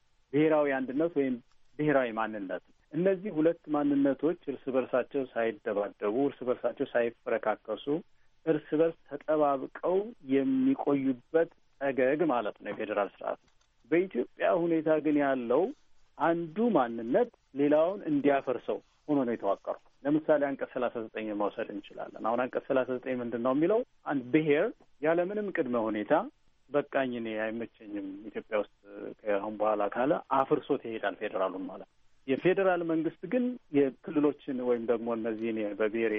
ብሔራዊ አንድነት ወይም ብሔራዊ ማንነት። እነዚህ ሁለት ማንነቶች እርስ በርሳቸው ሳይደባደቡ፣ እርስ በርሳቸው ሳይፈረካከሱ፣ እርስ በርስ ተጠባብቀው የሚቆዩበት ጠገግ ማለት ነው የፌዴራል ስርዓት። በኢትዮጵያ ሁኔታ ግን ያለው አንዱ ማንነት ሌላውን እንዲያፈርሰው ሆኖ ነው የተዋቀረው። ለምሳሌ አንቀጽ ሰላሳ ዘጠኝ መውሰድ እንችላለን። አሁን አንቀጽ ሰላሳ ዘጠኝ ምንድን ነው የሚለው? አንድ ብሔር ያለምንም ቅድመ ሁኔታ በቃኝ እኔ አይመቸኝም ኢትዮጵያ ውስጥ ከአሁን በኋላ ካለ አፍርሶት ይሄዳል ፌዴራሉን ማለት ነው። የፌዴራል መንግስት ግን የክልሎችን ወይም ደግሞ እነዚህን በብሔር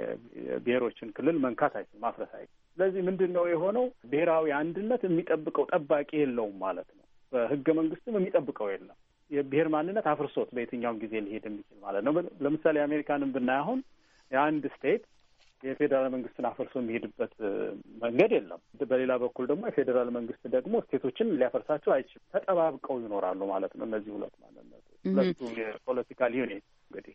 የብሔሮችን ክልል መንካት አይችልም፣ ማፍረስ አይችልም። ስለዚህ ምንድን ነው የሆነው? ብሔራዊ አንድነት የሚጠብቀው ጠባቂ የለውም ማለት ነው። በህገ መንግስትም የሚጠብቀው የለም። የብሔር ማንነት አፍርሶት በየትኛውም ጊዜ ሊሄድ የሚችል ማለት ነው። ለምሳሌ አሜሪካንን ብናይ አሁን የአንድ ስቴት የፌዴራል መንግስትን አፍርሶ የሚሄድበት መንገድ የለም። በሌላ በኩል ደግሞ የፌዴራል መንግስት ደግሞ ስቴቶችን ሊያፈርሳቸው አይችልም። ተጠባብቀው ይኖራሉ ማለት ነው እነዚህ ሁለት ማንነቶች። ሁለቱ የፖለቲካል ዩኒት እንግዲህ።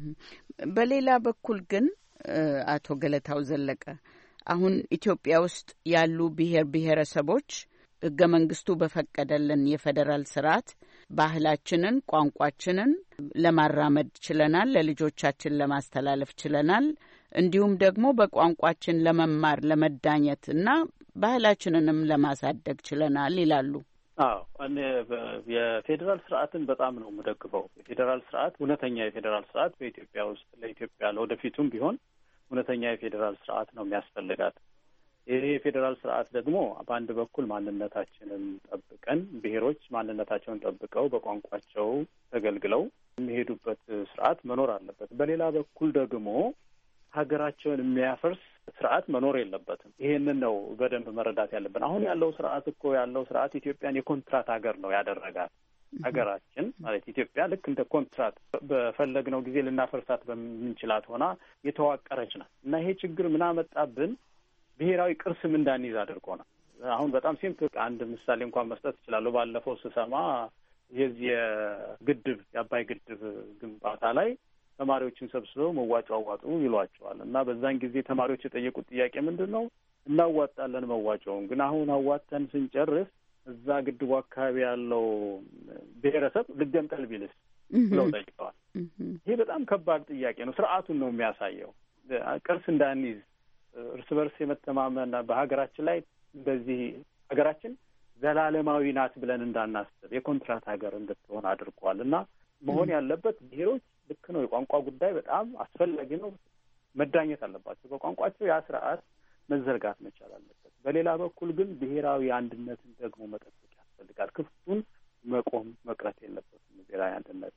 በሌላ በኩል ግን አቶ ገለታው ዘለቀ አሁን ኢትዮጵያ ውስጥ ያሉ ብሔር ብሔረሰቦች ሕገ መንግስቱ በፈቀደልን የፌዴራል ስርዓት ባህላችንን፣ ቋንቋችንን ለማራመድ ችለናል፣ ለልጆቻችን ለማስተላለፍ ችለናል። እንዲሁም ደግሞ በቋንቋችን ለመማር ለመዳኘት እና ባህላችንንም ለማሳደግ ችለናል ይላሉ። አዎ እኔ የፌዴራል ስርዓትን በጣም ነው የምደግፈው። የፌዴራል ስርዓት እውነተኛ የፌዴራል ስርዓት በኢትዮጵያ ውስጥ ለኢትዮጵያ ለወደፊቱም ቢሆን እውነተኛ የፌዴራል ስርዓት ነው የሚያስፈልጋት። ይሄ የፌዴራል ስርዓት ደግሞ በአንድ በኩል ማንነታችንን ጠብቀን ብሔሮች ማንነታቸውን ጠብቀው በቋንቋቸው ተገልግለው የሚሄዱበት ስርዓት መኖር አለበት። በሌላ በኩል ደግሞ ሀገራቸውን የሚያፈርስ ስርዓት መኖር የለበትም። ይሄንን ነው በደንብ መረዳት ያለብን። አሁን ያለው ስርዓት እኮ ያለው ስርዓት ኢትዮጵያን የኮንትራት ሀገር ነው ያደረጋት። ሀገራችን ማለት ኢትዮጵያ ልክ እንደ ኮንትራት በፈለግነው ጊዜ ልናፈርሳት በምንችላት ሆና የተዋቀረች ናት እና ይሄ ችግር ምን አመጣብን? ብሔራዊ ቅርስም እንዳንይዝ አድርጎናል። አሁን በጣም ሲምፕል አንድ ምሳሌ እንኳን መስጠት እችላለሁ። ባለፈው ስሰማ የዚህ የግድብ የአባይ ግድብ ግንባታ ላይ ተማሪዎችን ሰብስበው መዋጮ አዋጡ ይሏቸዋል እና በዛን ጊዜ ተማሪዎች የጠየቁት ጥያቄ ምንድን ነው? እናዋጣለን መዋጮውን፣ ግን አሁን አዋጥተን ስንጨርስ እዛ ግድቡ አካባቢ ያለው ብሔረሰብ ልገንጠል ቢልስ ብለው ጠይቀዋል። ይሄ በጣም ከባድ ጥያቄ ነው። ስርዓቱን ነው የሚያሳየው። ቅርስ እንዳንይዝ እርስ በርስ የመተማመን በሀገራችን ላይ እንደዚህ ሀገራችን ዘላለማዊ ናት ብለን እንዳናስብ የኮንትራት ሀገር እንድትሆን አድርጓል እና መሆን ያለበት ብሔሮች ልክ ነው። የቋንቋ ጉዳይ በጣም አስፈላጊ ነው። መዳኘት አለባቸው በቋንቋቸው። ያ ስርዓት መዘርጋት መቻል አለበት። በሌላ በኩል ግን ብሔራዊ አንድነትን ደግሞ መጠበቅ ያስፈልጋል። ክፍቱን መቆም መቅረት የለበትም። ብሔራዊ አንድነት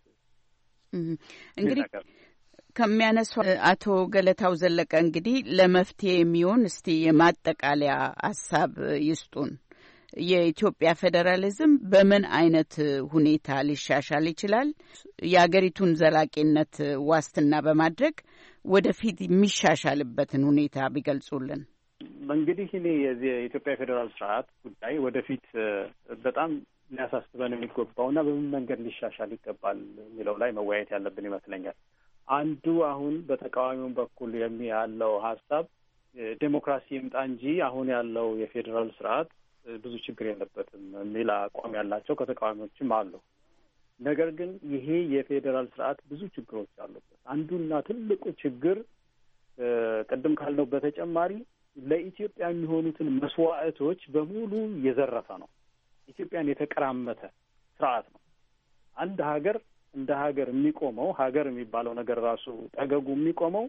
እንግዲህ ከሚያነሱ አቶ ገለታው ዘለቀ እንግዲህ ለመፍትሄ የሚሆን እስቲ የማጠቃለያ ሀሳብ ይስጡን። የኢትዮጵያ ፌዴራሊዝም በምን አይነት ሁኔታ ሊሻሻል ይችላል? የአገሪቱን ዘላቂነት ዋስትና በማድረግ ወደፊት የሚሻሻልበትን ሁኔታ ቢገልጹልን። እንግዲህ እኔ የኢትዮጵያ ፌዴራል ስርዓት ጉዳይ ወደፊት በጣም ሊያሳስበን የሚገባውና በምን መንገድ ሊሻሻል ይገባል የሚለው ላይ መወያየት ያለብን ይመስለኛል። አንዱ አሁን በተቃዋሚውን በኩል የሚ ያለው ሀሳብ ዴሞክራሲ ይምጣ እንጂ አሁን ያለው የፌዴራል ስርዓት ብዙ ችግር የለበትም የሚል አቋም ያላቸው ከተቃዋሚዎችም አሉ። ነገር ግን ይሄ የፌዴራል ስርዓት ብዙ ችግሮች አሉበት። አንዱና ትልቁ ችግር ቅድም ካልነው በተጨማሪ ለኢትዮጵያ የሚሆኑትን መስዋዕቶች በሙሉ እየዘረፈ ነው። ኢትዮጵያን የተቀራመተ ስርዓት ነው። አንድ ሀገር እንደ ሀገር የሚቆመው ሀገር የሚባለው ነገር ራሱ ጠገጉ የሚቆመው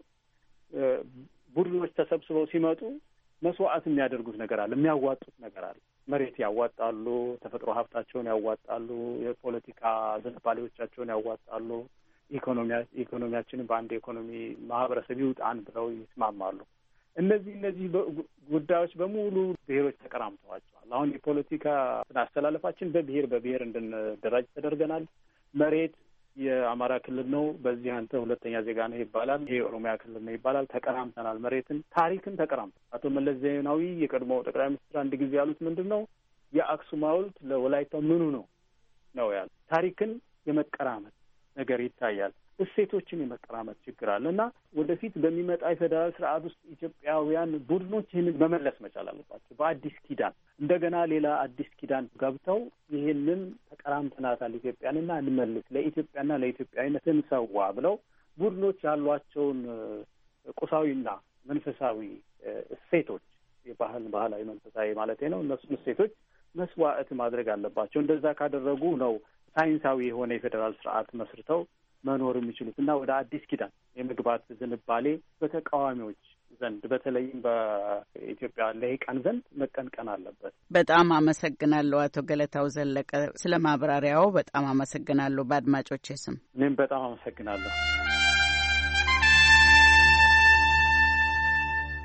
ቡድኖች ተሰብስበው ሲመጡ መስዋዕት የሚያደርጉት ነገር አለ፣ የሚያዋጡት ነገር አለ። መሬት ያዋጣሉ፣ ተፈጥሮ ሀብታቸውን ያዋጣሉ፣ የፖለቲካ ዝንባሌዎቻቸውን ያዋጣሉ፣ ኢኮኖሚ ኢኮኖሚያችንን በአንድ ኢኮኖሚ ማህበረሰብ ይውጣን ብለው ይስማማሉ። እነዚህ እነዚህ ጉዳዮች በሙሉ ብሔሮች ተቀራምተዋቸዋል። አሁን የፖለቲካ አስተላለፋችን በብሔር በብሔር እንድንደራጅ ተደርገናል። መሬት የአማራ ክልል ነው፣ በዚህ አንተ ሁለተኛ ዜጋ ነህ ይባላል። ይሄ የኦሮሚያ ክልል ነው ይባላል። ተቀራምተናል። መሬትን፣ ታሪክን ተቀራምተናል። አቶ መለስ ዜናዊ የቀድሞ ጠቅላይ ሚኒስትር አንድ ጊዜ ያሉት ምንድን ነው? የአክሱም ሐውልት ለወላይታው ምኑ ነው ነው ያሉ። ታሪክን የመቀራመት ነገር ይታያል። እሴቶችን የመቀራመት ችግር አለ እና ወደፊት በሚመጣ የፌዴራል ስርዓት ውስጥ ኢትዮጵያውያን ቡድኖች ይህንን መመለስ መቻል አለባቸው። በአዲስ ኪዳን እንደገና ሌላ አዲስ ኪዳን ገብተው ይህንን ተቀራምተናታል ኢትዮጵያንና እንመልስ፣ ለኢትዮጵያና ለኢትዮጵያዊነት እንሰዋ ብለው ቡድኖች ያሏቸውን ቁሳዊና መንፈሳዊ እሴቶች የባህል ባህላዊ መንፈሳዊ ማለት ነው እነሱን እሴቶች መስዋዕት ማድረግ አለባቸው። እንደዛ ካደረጉ ነው ሳይንሳዊ የሆነ የፌዴራል ስርዓት መስርተው መኖር የሚችሉት እና ወደ አዲስ ኪዳን የመግባት ዝንባሌ በተቃዋሚዎች ዘንድ በተለይም በኢትዮጵያ ልሂቃን ዘንድ መቀንቀን አለበት። በጣም አመሰግናለሁ አቶ ገለታው ዘለቀ ስለ ማብራሪያው በጣም አመሰግናለሁ። በአድማጮቼ ስም እኔም በጣም አመሰግናለሁ።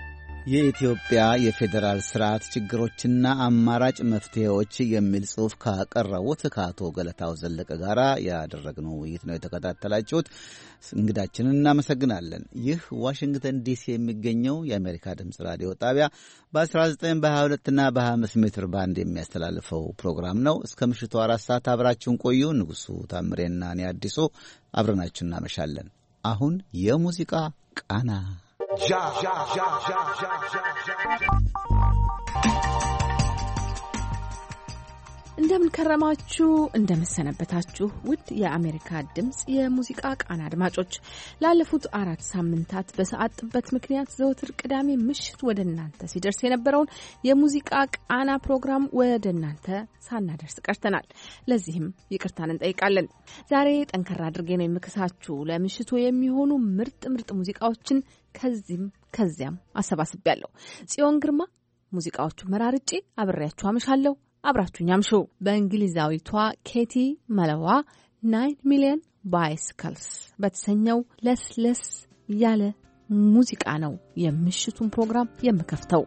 የኢትዮጵያ የፌዴራል ስርዓት ችግሮችና አማራጭ መፍትሄዎች የሚል ጽሑፍ ካቀረቡት ከአቶ ገለታው ዘለቀ ጋር ያደረግነው ውይይት ነው የተከታተላችሁት። እንግዳችንን እናመሰግናለን። ይህ ዋሽንግተን ዲሲ የሚገኘው የአሜሪካ ድምፅ ራዲዮ ጣቢያ በ19 በ22 እና በ25 ሜትር ባንድ የሚያስተላልፈው ፕሮግራም ነው። እስከ ምሽቱ አራት ሰዓት አብራችሁን ቆዩ። ንጉሱ ታምሬና እኔ አዲሱ አብረናችሁ እናመሻለን። አሁን የሙዚቃ ቃና Ja, ja, ja, ja, ja, ja, ja. እንደምን ከረማችሁ፣ እንደምን ሰነበታችሁ ውድ የአሜሪካ ድምጽ የሙዚቃ ቃና አድማጮች። ላለፉት አራት ሳምንታት በሰዓት ጥበት ምክንያት ዘወትር ቅዳሜ ምሽት ወደ እናንተ ሲደርስ የነበረውን የሙዚቃ ቃና ፕሮግራም ወደ እናንተ ሳናደርስ ቀርተናል። ለዚህም ይቅርታን እንጠይቃለን። ዛሬ ጠንከራ አድርጌ ነው የምከሳችሁ። ለምሽቱ የሚሆኑ ምርጥ ምርጥ ሙዚቃዎችን ከዚህም ከዚያም አሰባስቤያለሁ። ጽዮን ግርማ ሙዚቃዎቹ መራርጬ አብሬያችሁ አመሻለሁ። አብራችሁኝ አምሹ። በእንግሊዛዊቷ ኬቲ መለዋ ናይን ሚሊዮን ባይስክልስ በተሰኘው ለስለስ ያለ ሙዚቃ ነው የምሽቱን ፕሮግራም የምከፍተው።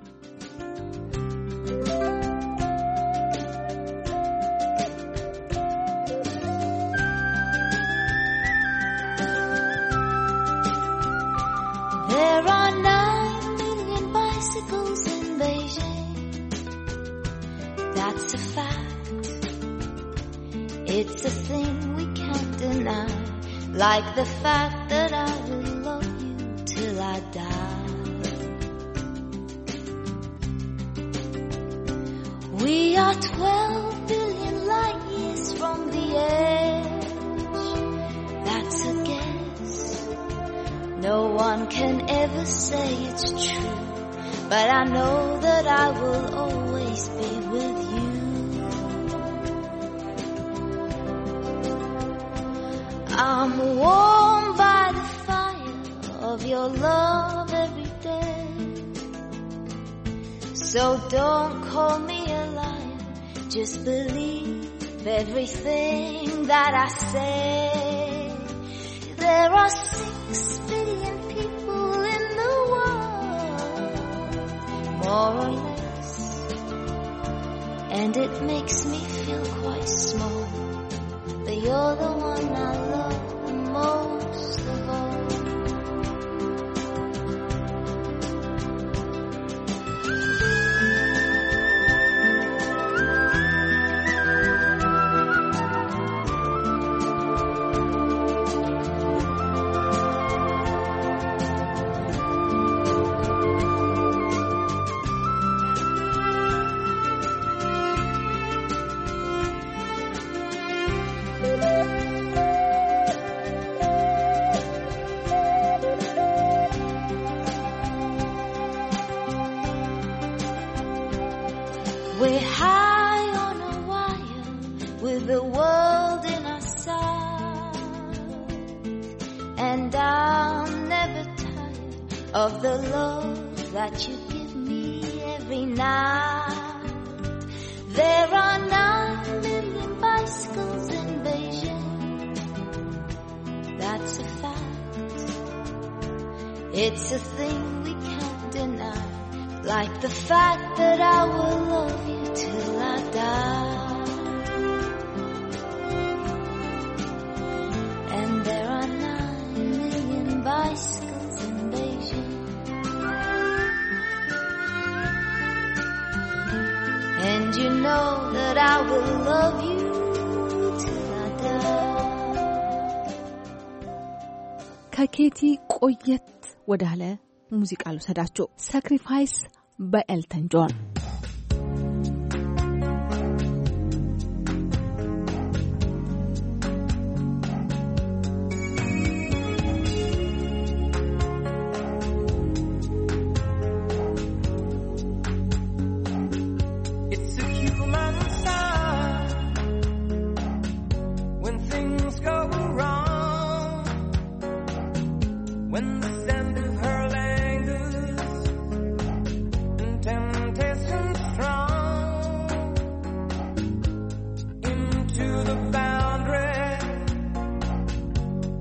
There are nine million bicycles in Beijing. That's a fact. It's a thing we can't deny. Like the fact that I will love you till I die. We are twelve billion light years from the edge. That's a guess. No one can ever say it's true, but I know that I will always be with you. I'm warmed by the fire of your love every day. So don't call me a liar, just believe everything that I say. There are six billion people in the world, more or less, and it makes me feel quite small, but you're the one I love the most of all. We're high on a wire with the world in our sight, and I'm never tired of the love that you give me every night. There are nine million bicycles in Beijing. That's a fact. It's a thing we can't deny. Like the fact that I will love you till I die. And there are nine million bicycles in Beijing. And you know that I will love you till I die. ከኬቲ ቆየት ወዳለ ሙዚቃ ልውሰዳችሁ። ሳክሪፋይስ በኤልተን ጆን።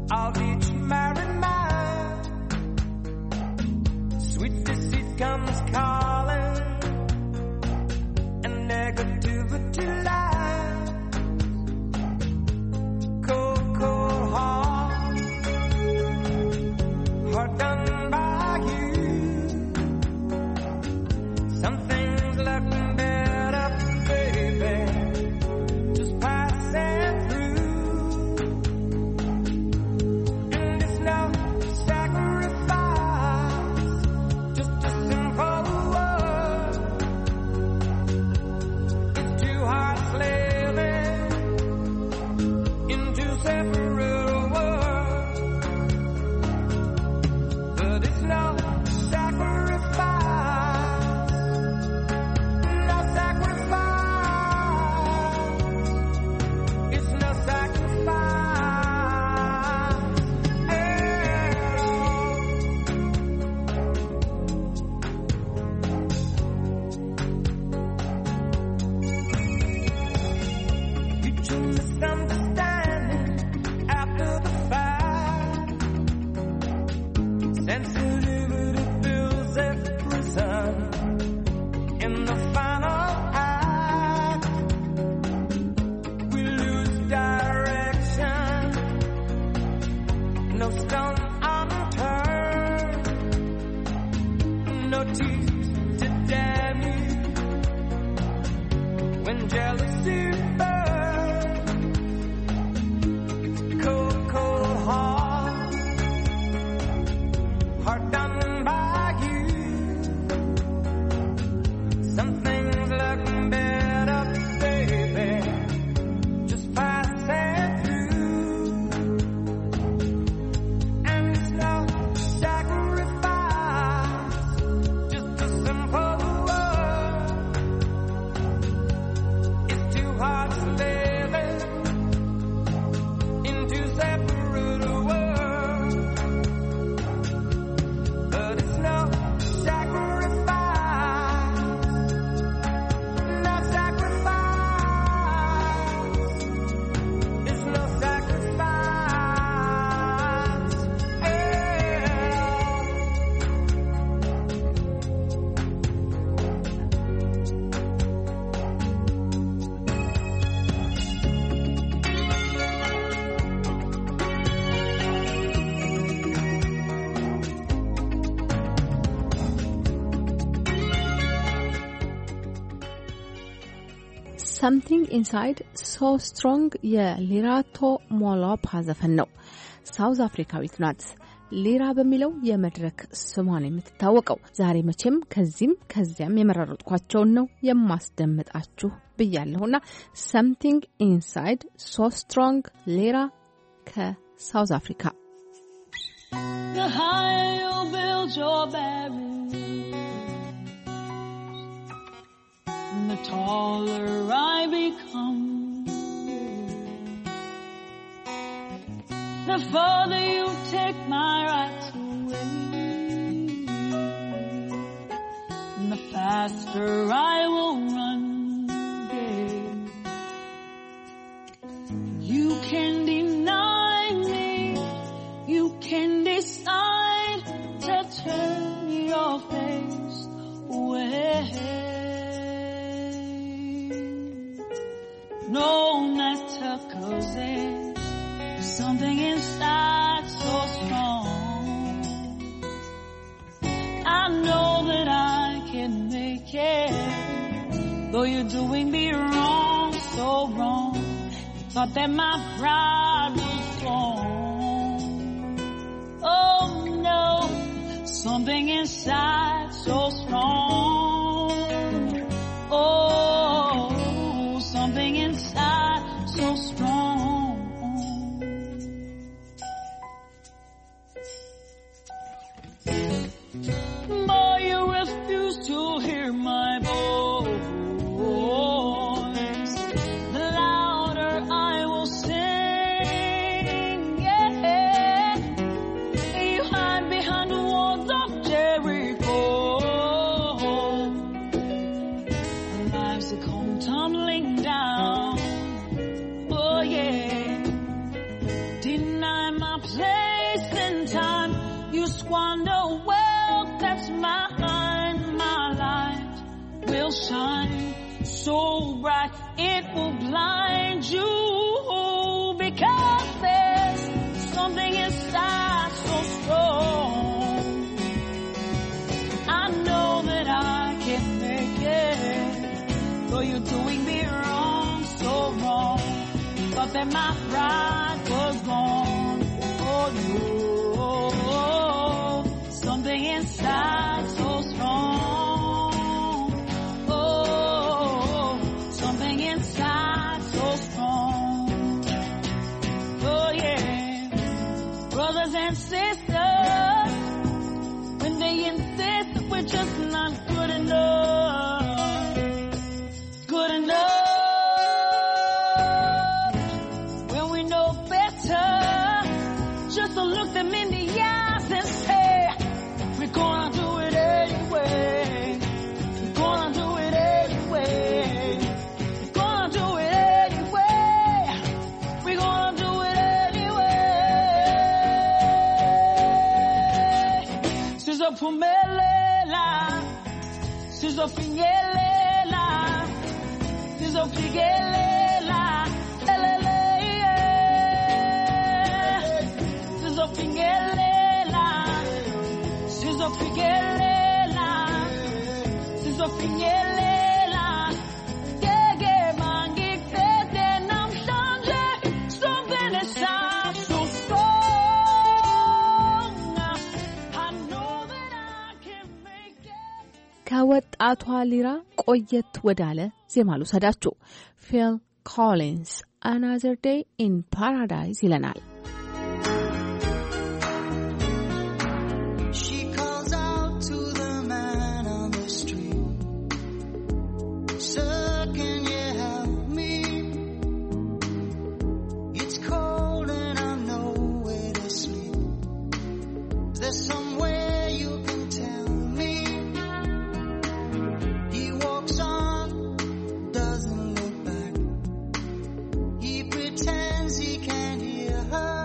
Comes something inside so strong የሊራቶ ሞሎፓ ዘፈን ነው። ሳውዝ አፍሪካዊት ናት። ሊራ በሚለው የመድረክ ስሟን የምትታወቀው። ዛሬ መቼም ከዚህም ከዚያም የመረጥኳቸውን ነው የማስደምጣችሁ ብያለሁና something inside so strong ሊራ ከሳውዝ አፍሪካ The higher you build your barriers, the taller I become. The further you take my rights away, the faster I will run. Yeah. You can deny me, you can decide to turn your face away. No matter 'cause there's something inside so strong. I know that I can make it, though you're doing me wrong, so wrong. You thought that my pride was gone. Oh no, something inside so strong. Oh, something inside so strong. Boy, you refuse to hear my voice. The louder I will sing, yeah. You hide behind the walls of Jericho. Our lives will come tumbling down. Oh yeah. Deny my place in time. You squander wealth that's mine. My light will shine so bright it will blind you, because there's something inside so strong. I know that I can make it, though you're doing me wrong, so wrong. Thought that my pride was gone. Oh no, something inside so strong. Oh, something inside so strong. Oh yeah, brothers and sisters, we just not good enough, good enough. When we know better, just to look them in the eyes and say, we're gonna do it anyway, we're gonna do it anyway, we're gonna do it anyway, we're gonna do it anyway. Sizopumelela, sizofinyelela, sizofikelela, elele, sizofinyelela, sizofinyelela, sizofinyelela, gege mangipete namhlanje, something is sound so strong. I know that I can make it. ከወጣቷ ሊራ ቆየት ወዳለ ዜማ ልውሰዳችሁ። ፊል ኮሊንስ Another Day in Paradise ይለናል። She calls out to the man on the street, "Sir, can you help me? It's cold and I'm nowhere to sleep. There's somewhere you can tell me." He walks on, doesn't look back. He pretends he can't hear her.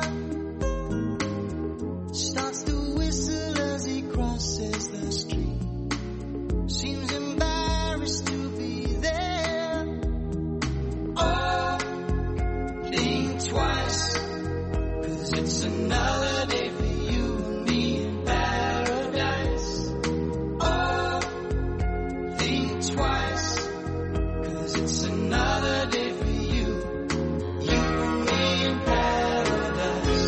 Starts to whistle as he crosses the street. Seems embarrassed to be there. Oh, think twice, 'cause it's another day for you and me in paradise. Oh, think twice, 'cause it's another day for you, you and me in paradise.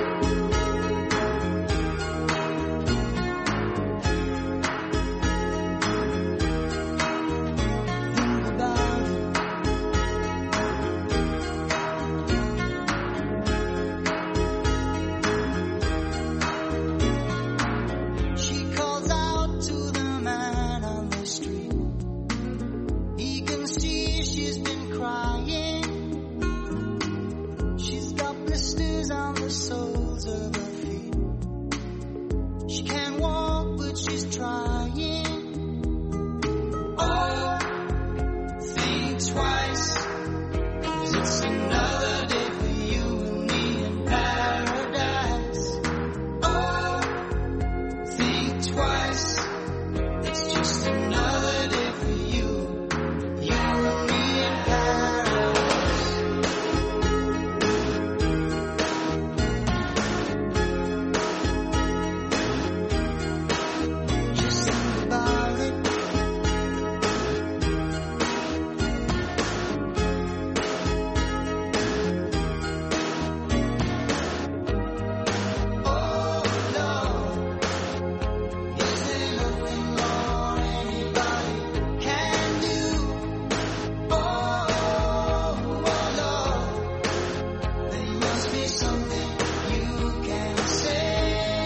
Think about it. She calls out to the man on the street. He can see she's been crying. She's got blisters on the soles of her feet. She can't walk, but she's trying. Oh, think twice, 'cause it's another day for you and me in paradise. Oh, think twice, it's just another day for you, you and me in paradise. Just think about it. Oh, Lord, is there nothing more anybody can do? Oh, oh, Lord, there must be something you can say.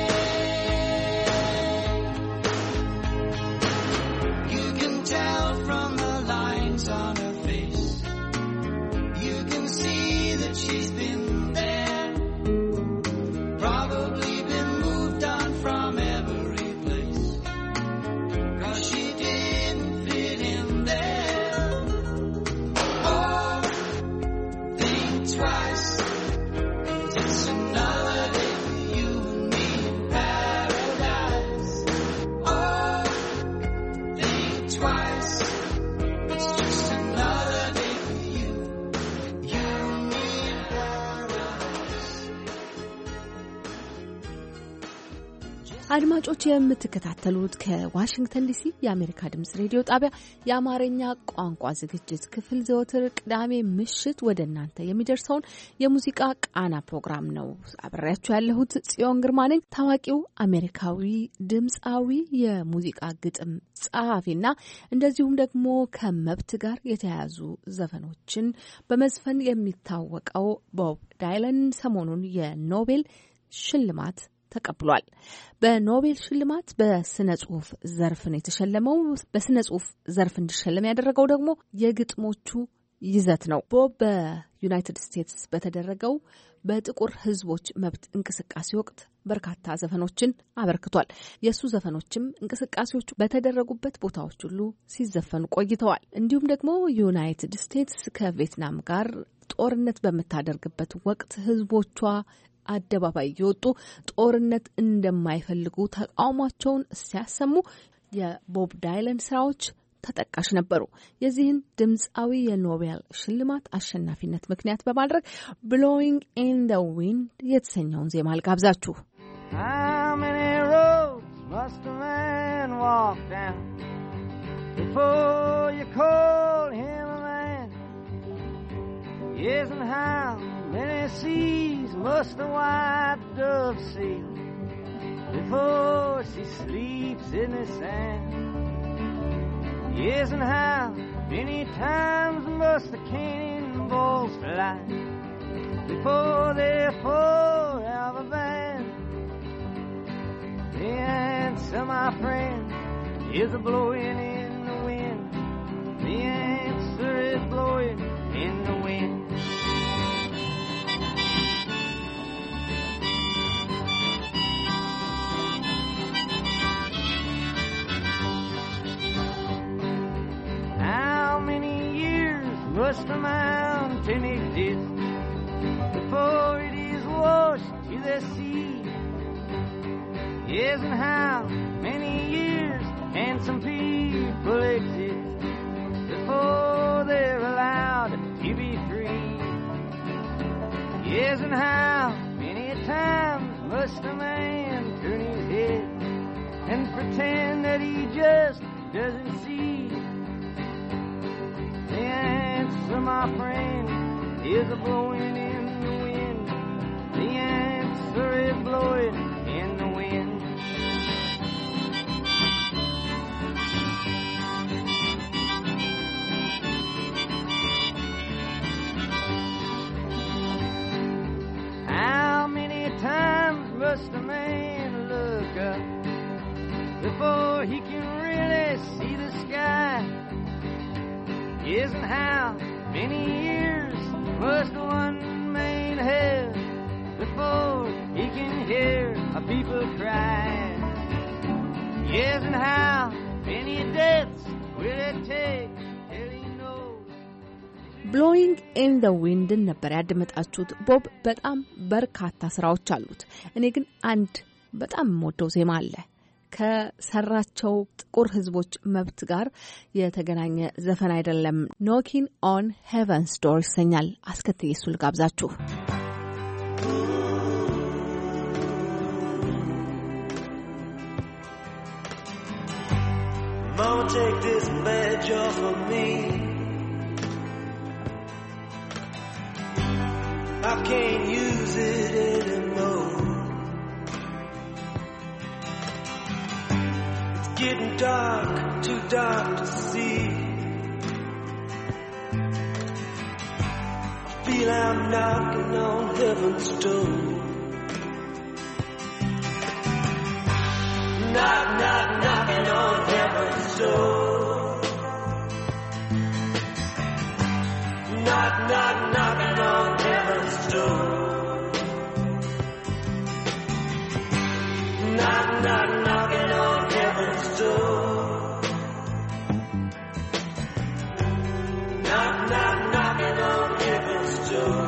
You can tell from the lines on her face. You can see that she's been there. Probably been moved on from every place, 'cause she didn't fit in there. Oh, think twice, 'cause it's another day for you and me in paradise. Oh, think twice, it's just another day for you, you and me in paradise. አድማጮች የምትከታተሉት ከዋሽንግተን ዲሲ የአሜሪካ ድምጽ ሬዲዮ ጣቢያ የአማርኛ ቋንቋ ዝግጅት ክፍል ዘወትር ቅዳሜ ምሽት ወደ እናንተ የሚደርሰውን የሙዚቃ ቃና ፕሮግራም ነው። አብሬያችሁ ያለሁት ጽዮን ግርማ ነኝ። ታዋቂው አሜሪካዊ ድምጻዊ የሙዚቃ ግጥም ጸሐፊና እንደዚሁም ደግሞ ከመብት ጋር የተያያዙ ዘፈኖችን በመዝፈን የሚታወቀው ቦብ ዳይለን ሰሞኑን የኖቤል ሽልማት ተቀብሏል። በኖቤል ሽልማት በስነ ጽሁፍ ዘርፍ ነው የተሸለመው። በስነ ጽሁፍ ዘርፍ እንዲሸለም ያደረገው ደግሞ የግጥሞቹ ይዘት ነው። ቦብ በዩናይትድ ስቴትስ በተደረገው በጥቁር ሕዝቦች መብት እንቅስቃሴ ወቅት በርካታ ዘፈኖችን አበርክቷል። የእሱ ዘፈኖችም እንቅስቃሴዎቹ በተደረጉበት ቦታዎች ሁሉ ሲዘፈኑ ቆይተዋል። እንዲሁም ደግሞ ዩናይትድ ስቴትስ ከቪየትናም ጋር ጦርነት በምታደርግበት ወቅት ሕዝቦቿ አደባባይ እየወጡ ጦርነት እንደማይፈልጉ ተቃውሟቸውን ሲያሰሙ የቦብ ዳይለን ስራዎች ተጠቃሽ ነበሩ። የዚህን ድምፃዊ የኖቤል ሽልማት አሸናፊነት ምክንያት በማድረግ ብሎዊንግ ኢን ዘ ዊንድ የተሰኘውን ዜማ አልጋብዛችሁ። How many roads must a man walk down before you call him a man? Yes, and how many seas must the white dove sail before she sleeps in the sand? Yes, and how many times must the cannonballs fly before they fall out of a band? The answer, my friend, is a blowing in the wind. The answer is blowing in the wind. How many years must a mountain exist before it is washed to the sea? Yes, and how many years can some people exist before they're allowed to be free? Yes, and how many times must a man turn his head and pretend that he just doesn't see? The answer, my friend, is a blowing in the wind. The answer is blowing in the wind. How many times must a man look up before he can really see the sky? Yes, and how many years must one man have before he can hear a people cry? Yes, and how many deaths will it take till he knows? ብሎዊንግ ኢን ዘ ዊንድን ነበር ያደመጣችሁት። ቦብ በጣም በርካታ ስራዎች አሉት። እኔ ግን አንድ በጣም የምወደው ዜማ አለ። ከሰራቸው ጥቁር ሕዝቦች መብት ጋር የተገናኘ ዘፈን አይደለም። ኖኪንግ ኦን ሄቨንስ ዶር ይሰኛል። አስከትዬ እሱ ልጋብዛችሁ። Mama, take this badge off of me. I can't use it anymore. It's getting dark, too dark to see. I feel I'm knocking on heaven's door. Knock, knock, knocking on heaven's door. Knock, knock, knocking on heaven's door. Knock, knock, knocking on heaven's door. Knock, knock, knocking on heaven's door.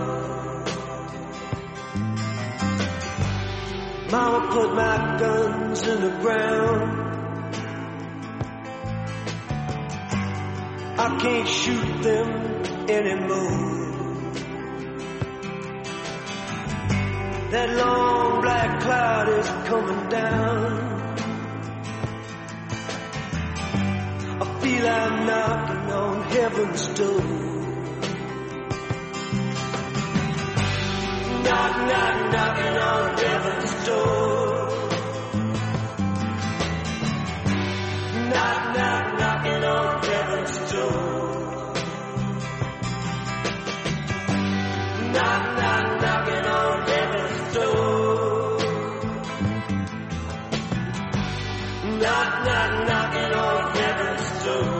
Mama put my guns in the ground. I can't shoot them anymore. That long black cloud is coming down. I feel I'm knocking on heaven's door. Knock, knock, knocking on heaven's door. Knock, knock, knocking on heaven's door. Knock, knock, knocking on heaven's door. knock, knock, knocking on heaven's door.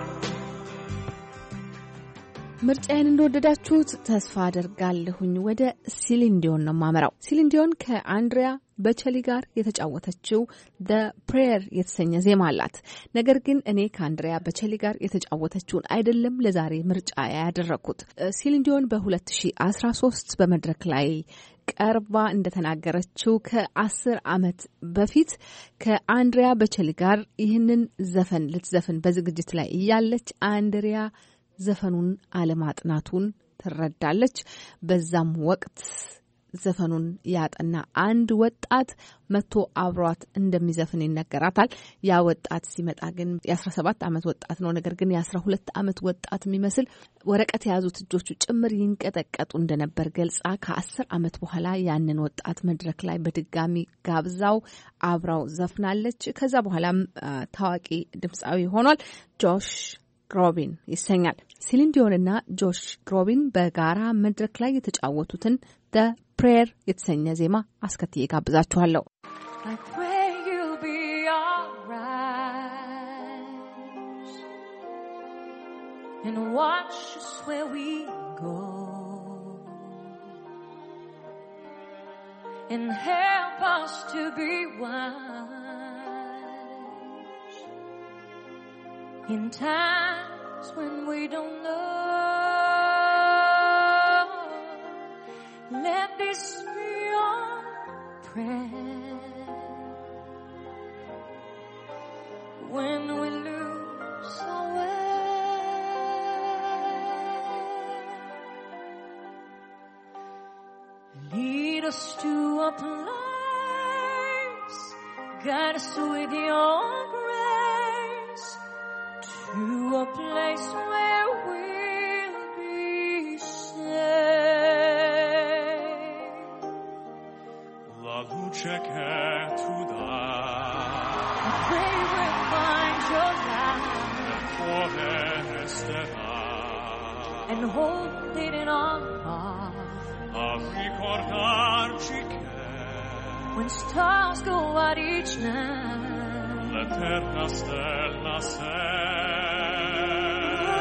ምርጫዬን እንደወደዳችሁት ተስፋ አደርጋለሁኝ። ወደ ሲሊን ዲዮን ነው ማመራው። ሲሊን ዲዮን ከአንድሪያ በቸሊ ጋር የተጫወተችው The Prayer የተሰኘ ዜማ አላት። ነገር ግን እኔ ከአንድሪያ በቸሊ ጋር የተጫወተችውን አይደለም ለዛሬ ምርጫ ያደረኩት። ሲሊን ዲዮን በ2013 በመድረክ ላይ ቀርባ እንደተናገረችው ከአስር ዓመት በፊት ከአንድሪያ በቸሊ ጋር ይህንን ዘፈን ልትዘፍን በዝግጅት ላይ እያለች አንድሪያ ዘፈኑን አለማጥናቱን ትረዳለች። በዛም ወቅት ዘፈኑን ያጠና አንድ ወጣት መቶ አብሯት እንደሚዘፍን ይነገራታል። ያ ወጣት ሲመጣ ግን የ17 ዓመት ወጣት ነው። ነገር ግን የ12 ዓመት ወጣት የሚመስል ወረቀት የያዙት እጆቹ ጭምር ይንቀጠቀጡ እንደነበር ገልጻ ከ10 ዓመት በኋላ ያንን ወጣት መድረክ ላይ በድጋሚ ጋብዛው አብራው ዘፍናለች። ከዛ በኋላም ታዋቂ ድምጻዊ ሆኗል። ጆሽ ግሮቢን ይሰኛል። ሲሊን ዲዮንና ጆሽ ግሮቢን በጋራ መድረክ ላይ የተጫወቱትን The Prayer የተሰኘ ዜማ አስከትዬ ጋብዛችኋለሁ። I pray you'll be alright and watch us where we go and help us to be wise in times when we don't know. Let this be our prayer when we lose our way. Lead us to a place, guide us with your grace, to a place where we'll be safe. La luce che tu dai, I pray we'll find your light nel cuore resterà, and hold it in our heart a ricordarci che when stars go out each night. L'eterna stella sei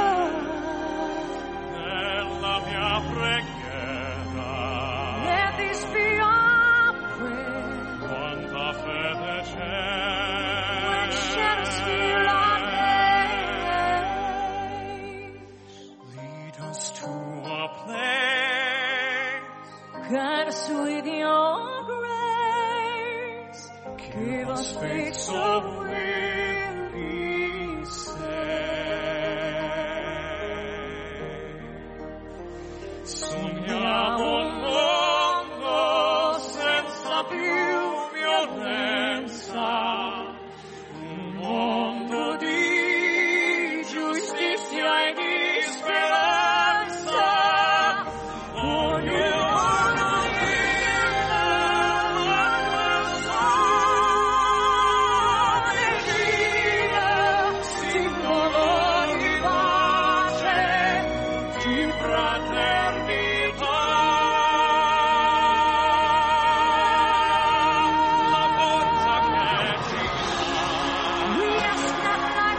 nella mia preghiera. Let this be our prayer Quanta fede c'è when shadows fill our days. Lead us to a place, Guide us with your grace. give us faith so we'll be saved. Sogniamo un mondo senza più violenza, un mondo di giustizia e di speranza. Ognuno viva la persona viva, simbolo di pace, di fraternità. La forza che ci We ask that light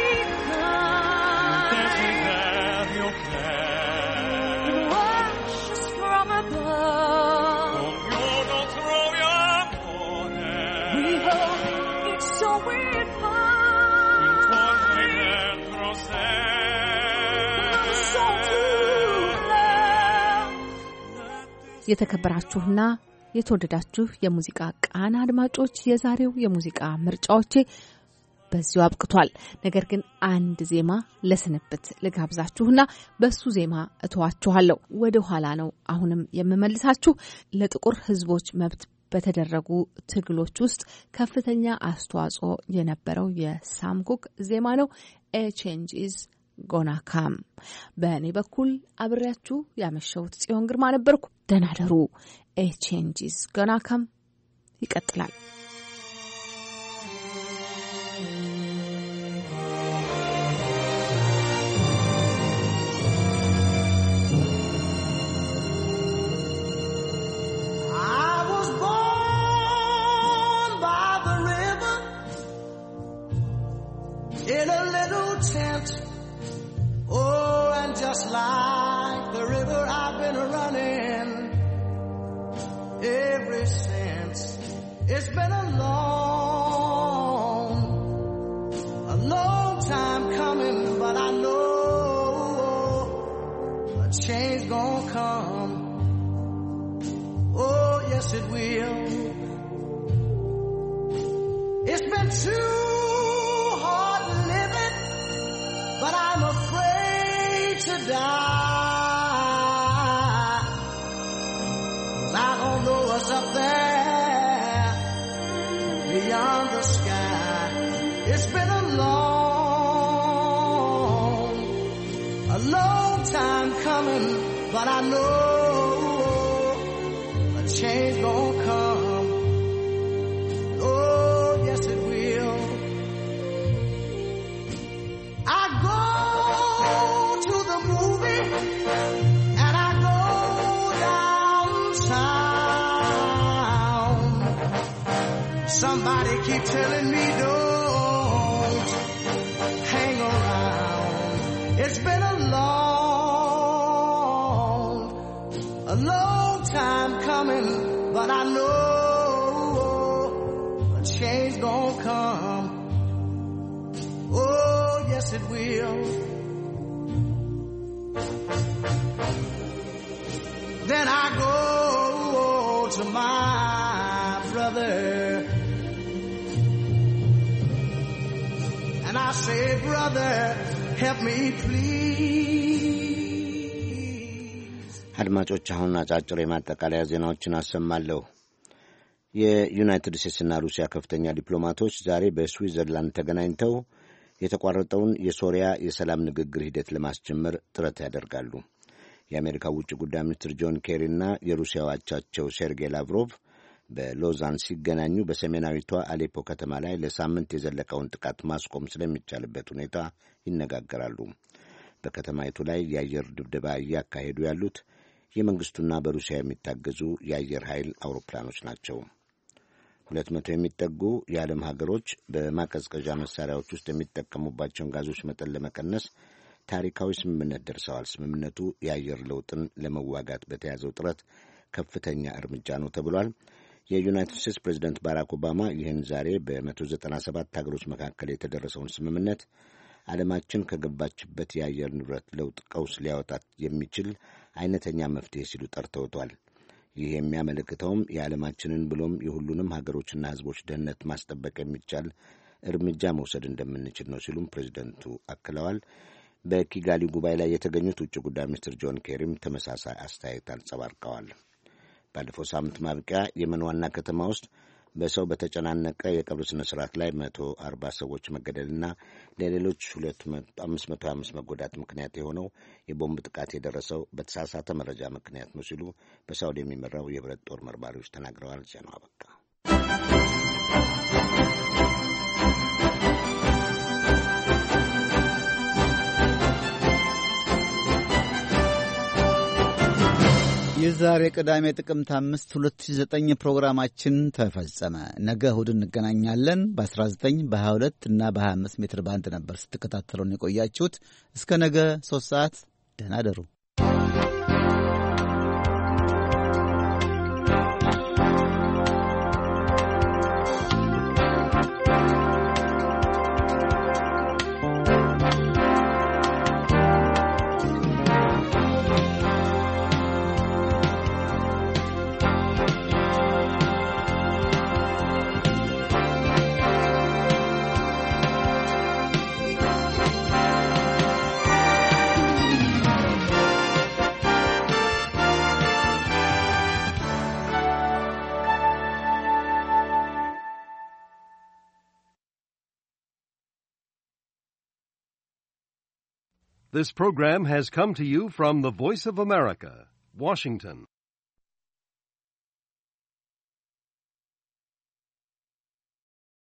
be desiderio che and wash us from above. ognuno trovi amore We hope it's so we'll intorno find dentro sé. the soul to love. የተከበራችሁና የተወደዳችሁ የሙዚቃ ቃና አድማጮች የዛሬው የሙዚቃ ምርጫዎቼ በዚሁ አብቅቷል። ነገር ግን አንድ ዜማ ለስንብት ልጋብዛችሁና በሱ ዜማ እተዋችኋለሁ። ወደ ኋላ ነው አሁንም የምመልሳችሁ። ለጥቁር ሕዝቦች መብት በተደረጉ ትግሎች ውስጥ ከፍተኛ አስተዋጽኦ የነበረው የሳም ኩክ ዜማ ነው። ኤ ቼንጅ ኢዝ ጎና ካም። በእኔ በኩል አብሬያችሁ ያመሸሁት ጽዮን ግርማ ነበርኩ። ደህና ደሩ። ኤ ቼንጅ ኢዝ ጎና ካም ይቀጥላል። I was born by the river tent. Oh, and just like the river I've been running ever since. It's been a long, a long time coming, but I know a change gonna come. Oh, yes it will. It's been too hard living, but I'm afraid to die. 'Cause I don't know what's up there beyond the sky. It's been a long, a long time coming, but I know a change gonna come. Oh, yes it will. I go to the movie and I go downtown. Somebody keep telling me don't hang around. It's been a long, a long time coming, but I know a change gonna come. Oh, yes it will. Then I go to my brother and I say, brother, help me please. አድማጮች አሁን አጫጭር የማጠቃለያ ዜናዎችን አሰማለሁ። የዩናይትድ ስቴትስና ሩሲያ ከፍተኛ ዲፕሎማቶች ዛሬ በስዊዘርላንድ ተገናኝተው የተቋረጠውን የሶሪያ የሰላም ንግግር ሂደት ለማስጀመር ጥረት ያደርጋሉ። የአሜሪካ ውጭ ጉዳይ ሚኒስትር ጆን ኬሪና የሩሲያው አቻቸው ሴርጌይ ላቭሮቭ በሎዛን ሲገናኙ በሰሜናዊቷ አሌፖ ከተማ ላይ ለሳምንት የዘለቀውን ጥቃት ማስቆም ስለሚቻልበት ሁኔታ ይነጋገራሉ። በከተማይቱ ላይ የአየር ድብደባ እያካሄዱ ያሉት የመንግስቱና በሩሲያ የሚታገዙ የአየር ኃይል አውሮፕላኖች ናቸው። ሁለት መቶ የሚጠጉ የዓለም ሀገሮች በማቀዝቀዣ መሳሪያዎች ውስጥ የሚጠቀሙባቸውን ጋዞች መጠን ለመቀነስ ታሪካዊ ስምምነት ደርሰዋል። ስምምነቱ የአየር ለውጥን ለመዋጋት በተያዘው ጥረት ከፍተኛ እርምጃ ነው ተብሏል። የዩናይትድ ስቴትስ ፕሬዚደንት ባራክ ኦባማ ይህን ዛሬ በመቶ ዘጠና ሰባት ሀገሮች መካከል የተደረሰውን ስምምነት ዓለማችን ከገባችበት የአየር ንብረት ለውጥ ቀውስ ሊያወጣት የሚችል አይነተኛ መፍትሄ ሲሉ ጠርተውታል። ይህ የሚያመለክተውም የዓለማችንን ብሎም የሁሉንም ሀገሮችና ሕዝቦች ደህንነት ማስጠበቅ የሚቻል እርምጃ መውሰድ እንደምንችል ነው ሲሉም ፕሬዚደንቱ አክለዋል። በኪጋሊ ጉባኤ ላይ የተገኙት ውጭ ጉዳይ ሚኒስትር ጆን ኬሪም ተመሳሳይ አስተያየት አንጸባርቀዋል። ባለፈው ሳምንት ማብቂያ የመን ዋና ከተማ ውስጥ በሰው በተጨናነቀ የቀብር ስነ ስርዓት ላይ መቶ አርባ ሰዎች መገደልና ለሌሎች አምስት መቶ ሀያ አምስት መጎዳት ምክንያት የሆነው የቦምብ ጥቃት የደረሰው በተሳሳተ መረጃ ምክንያት ነው ሲሉ በሳውዲ የሚመራው የህብረት ጦር መርማሪዎች ተናግረዋል። ዜናው አበቃ። የዛሬ ቅዳሜ ጥቅምት አምስት ሁለት ሺህ ዘጠኝ ፕሮግራማችን ተፈጸመ። ነገ እሁድ እንገናኛለን። በ19 በ22 እና በ25 ሜትር ባንድ ነበር ስትከታተሉን የቆያችሁት። እስከ ነገ ሶስት ሰዓት ደህና ደሩ። This program has come to you from the Voice of America, Washington.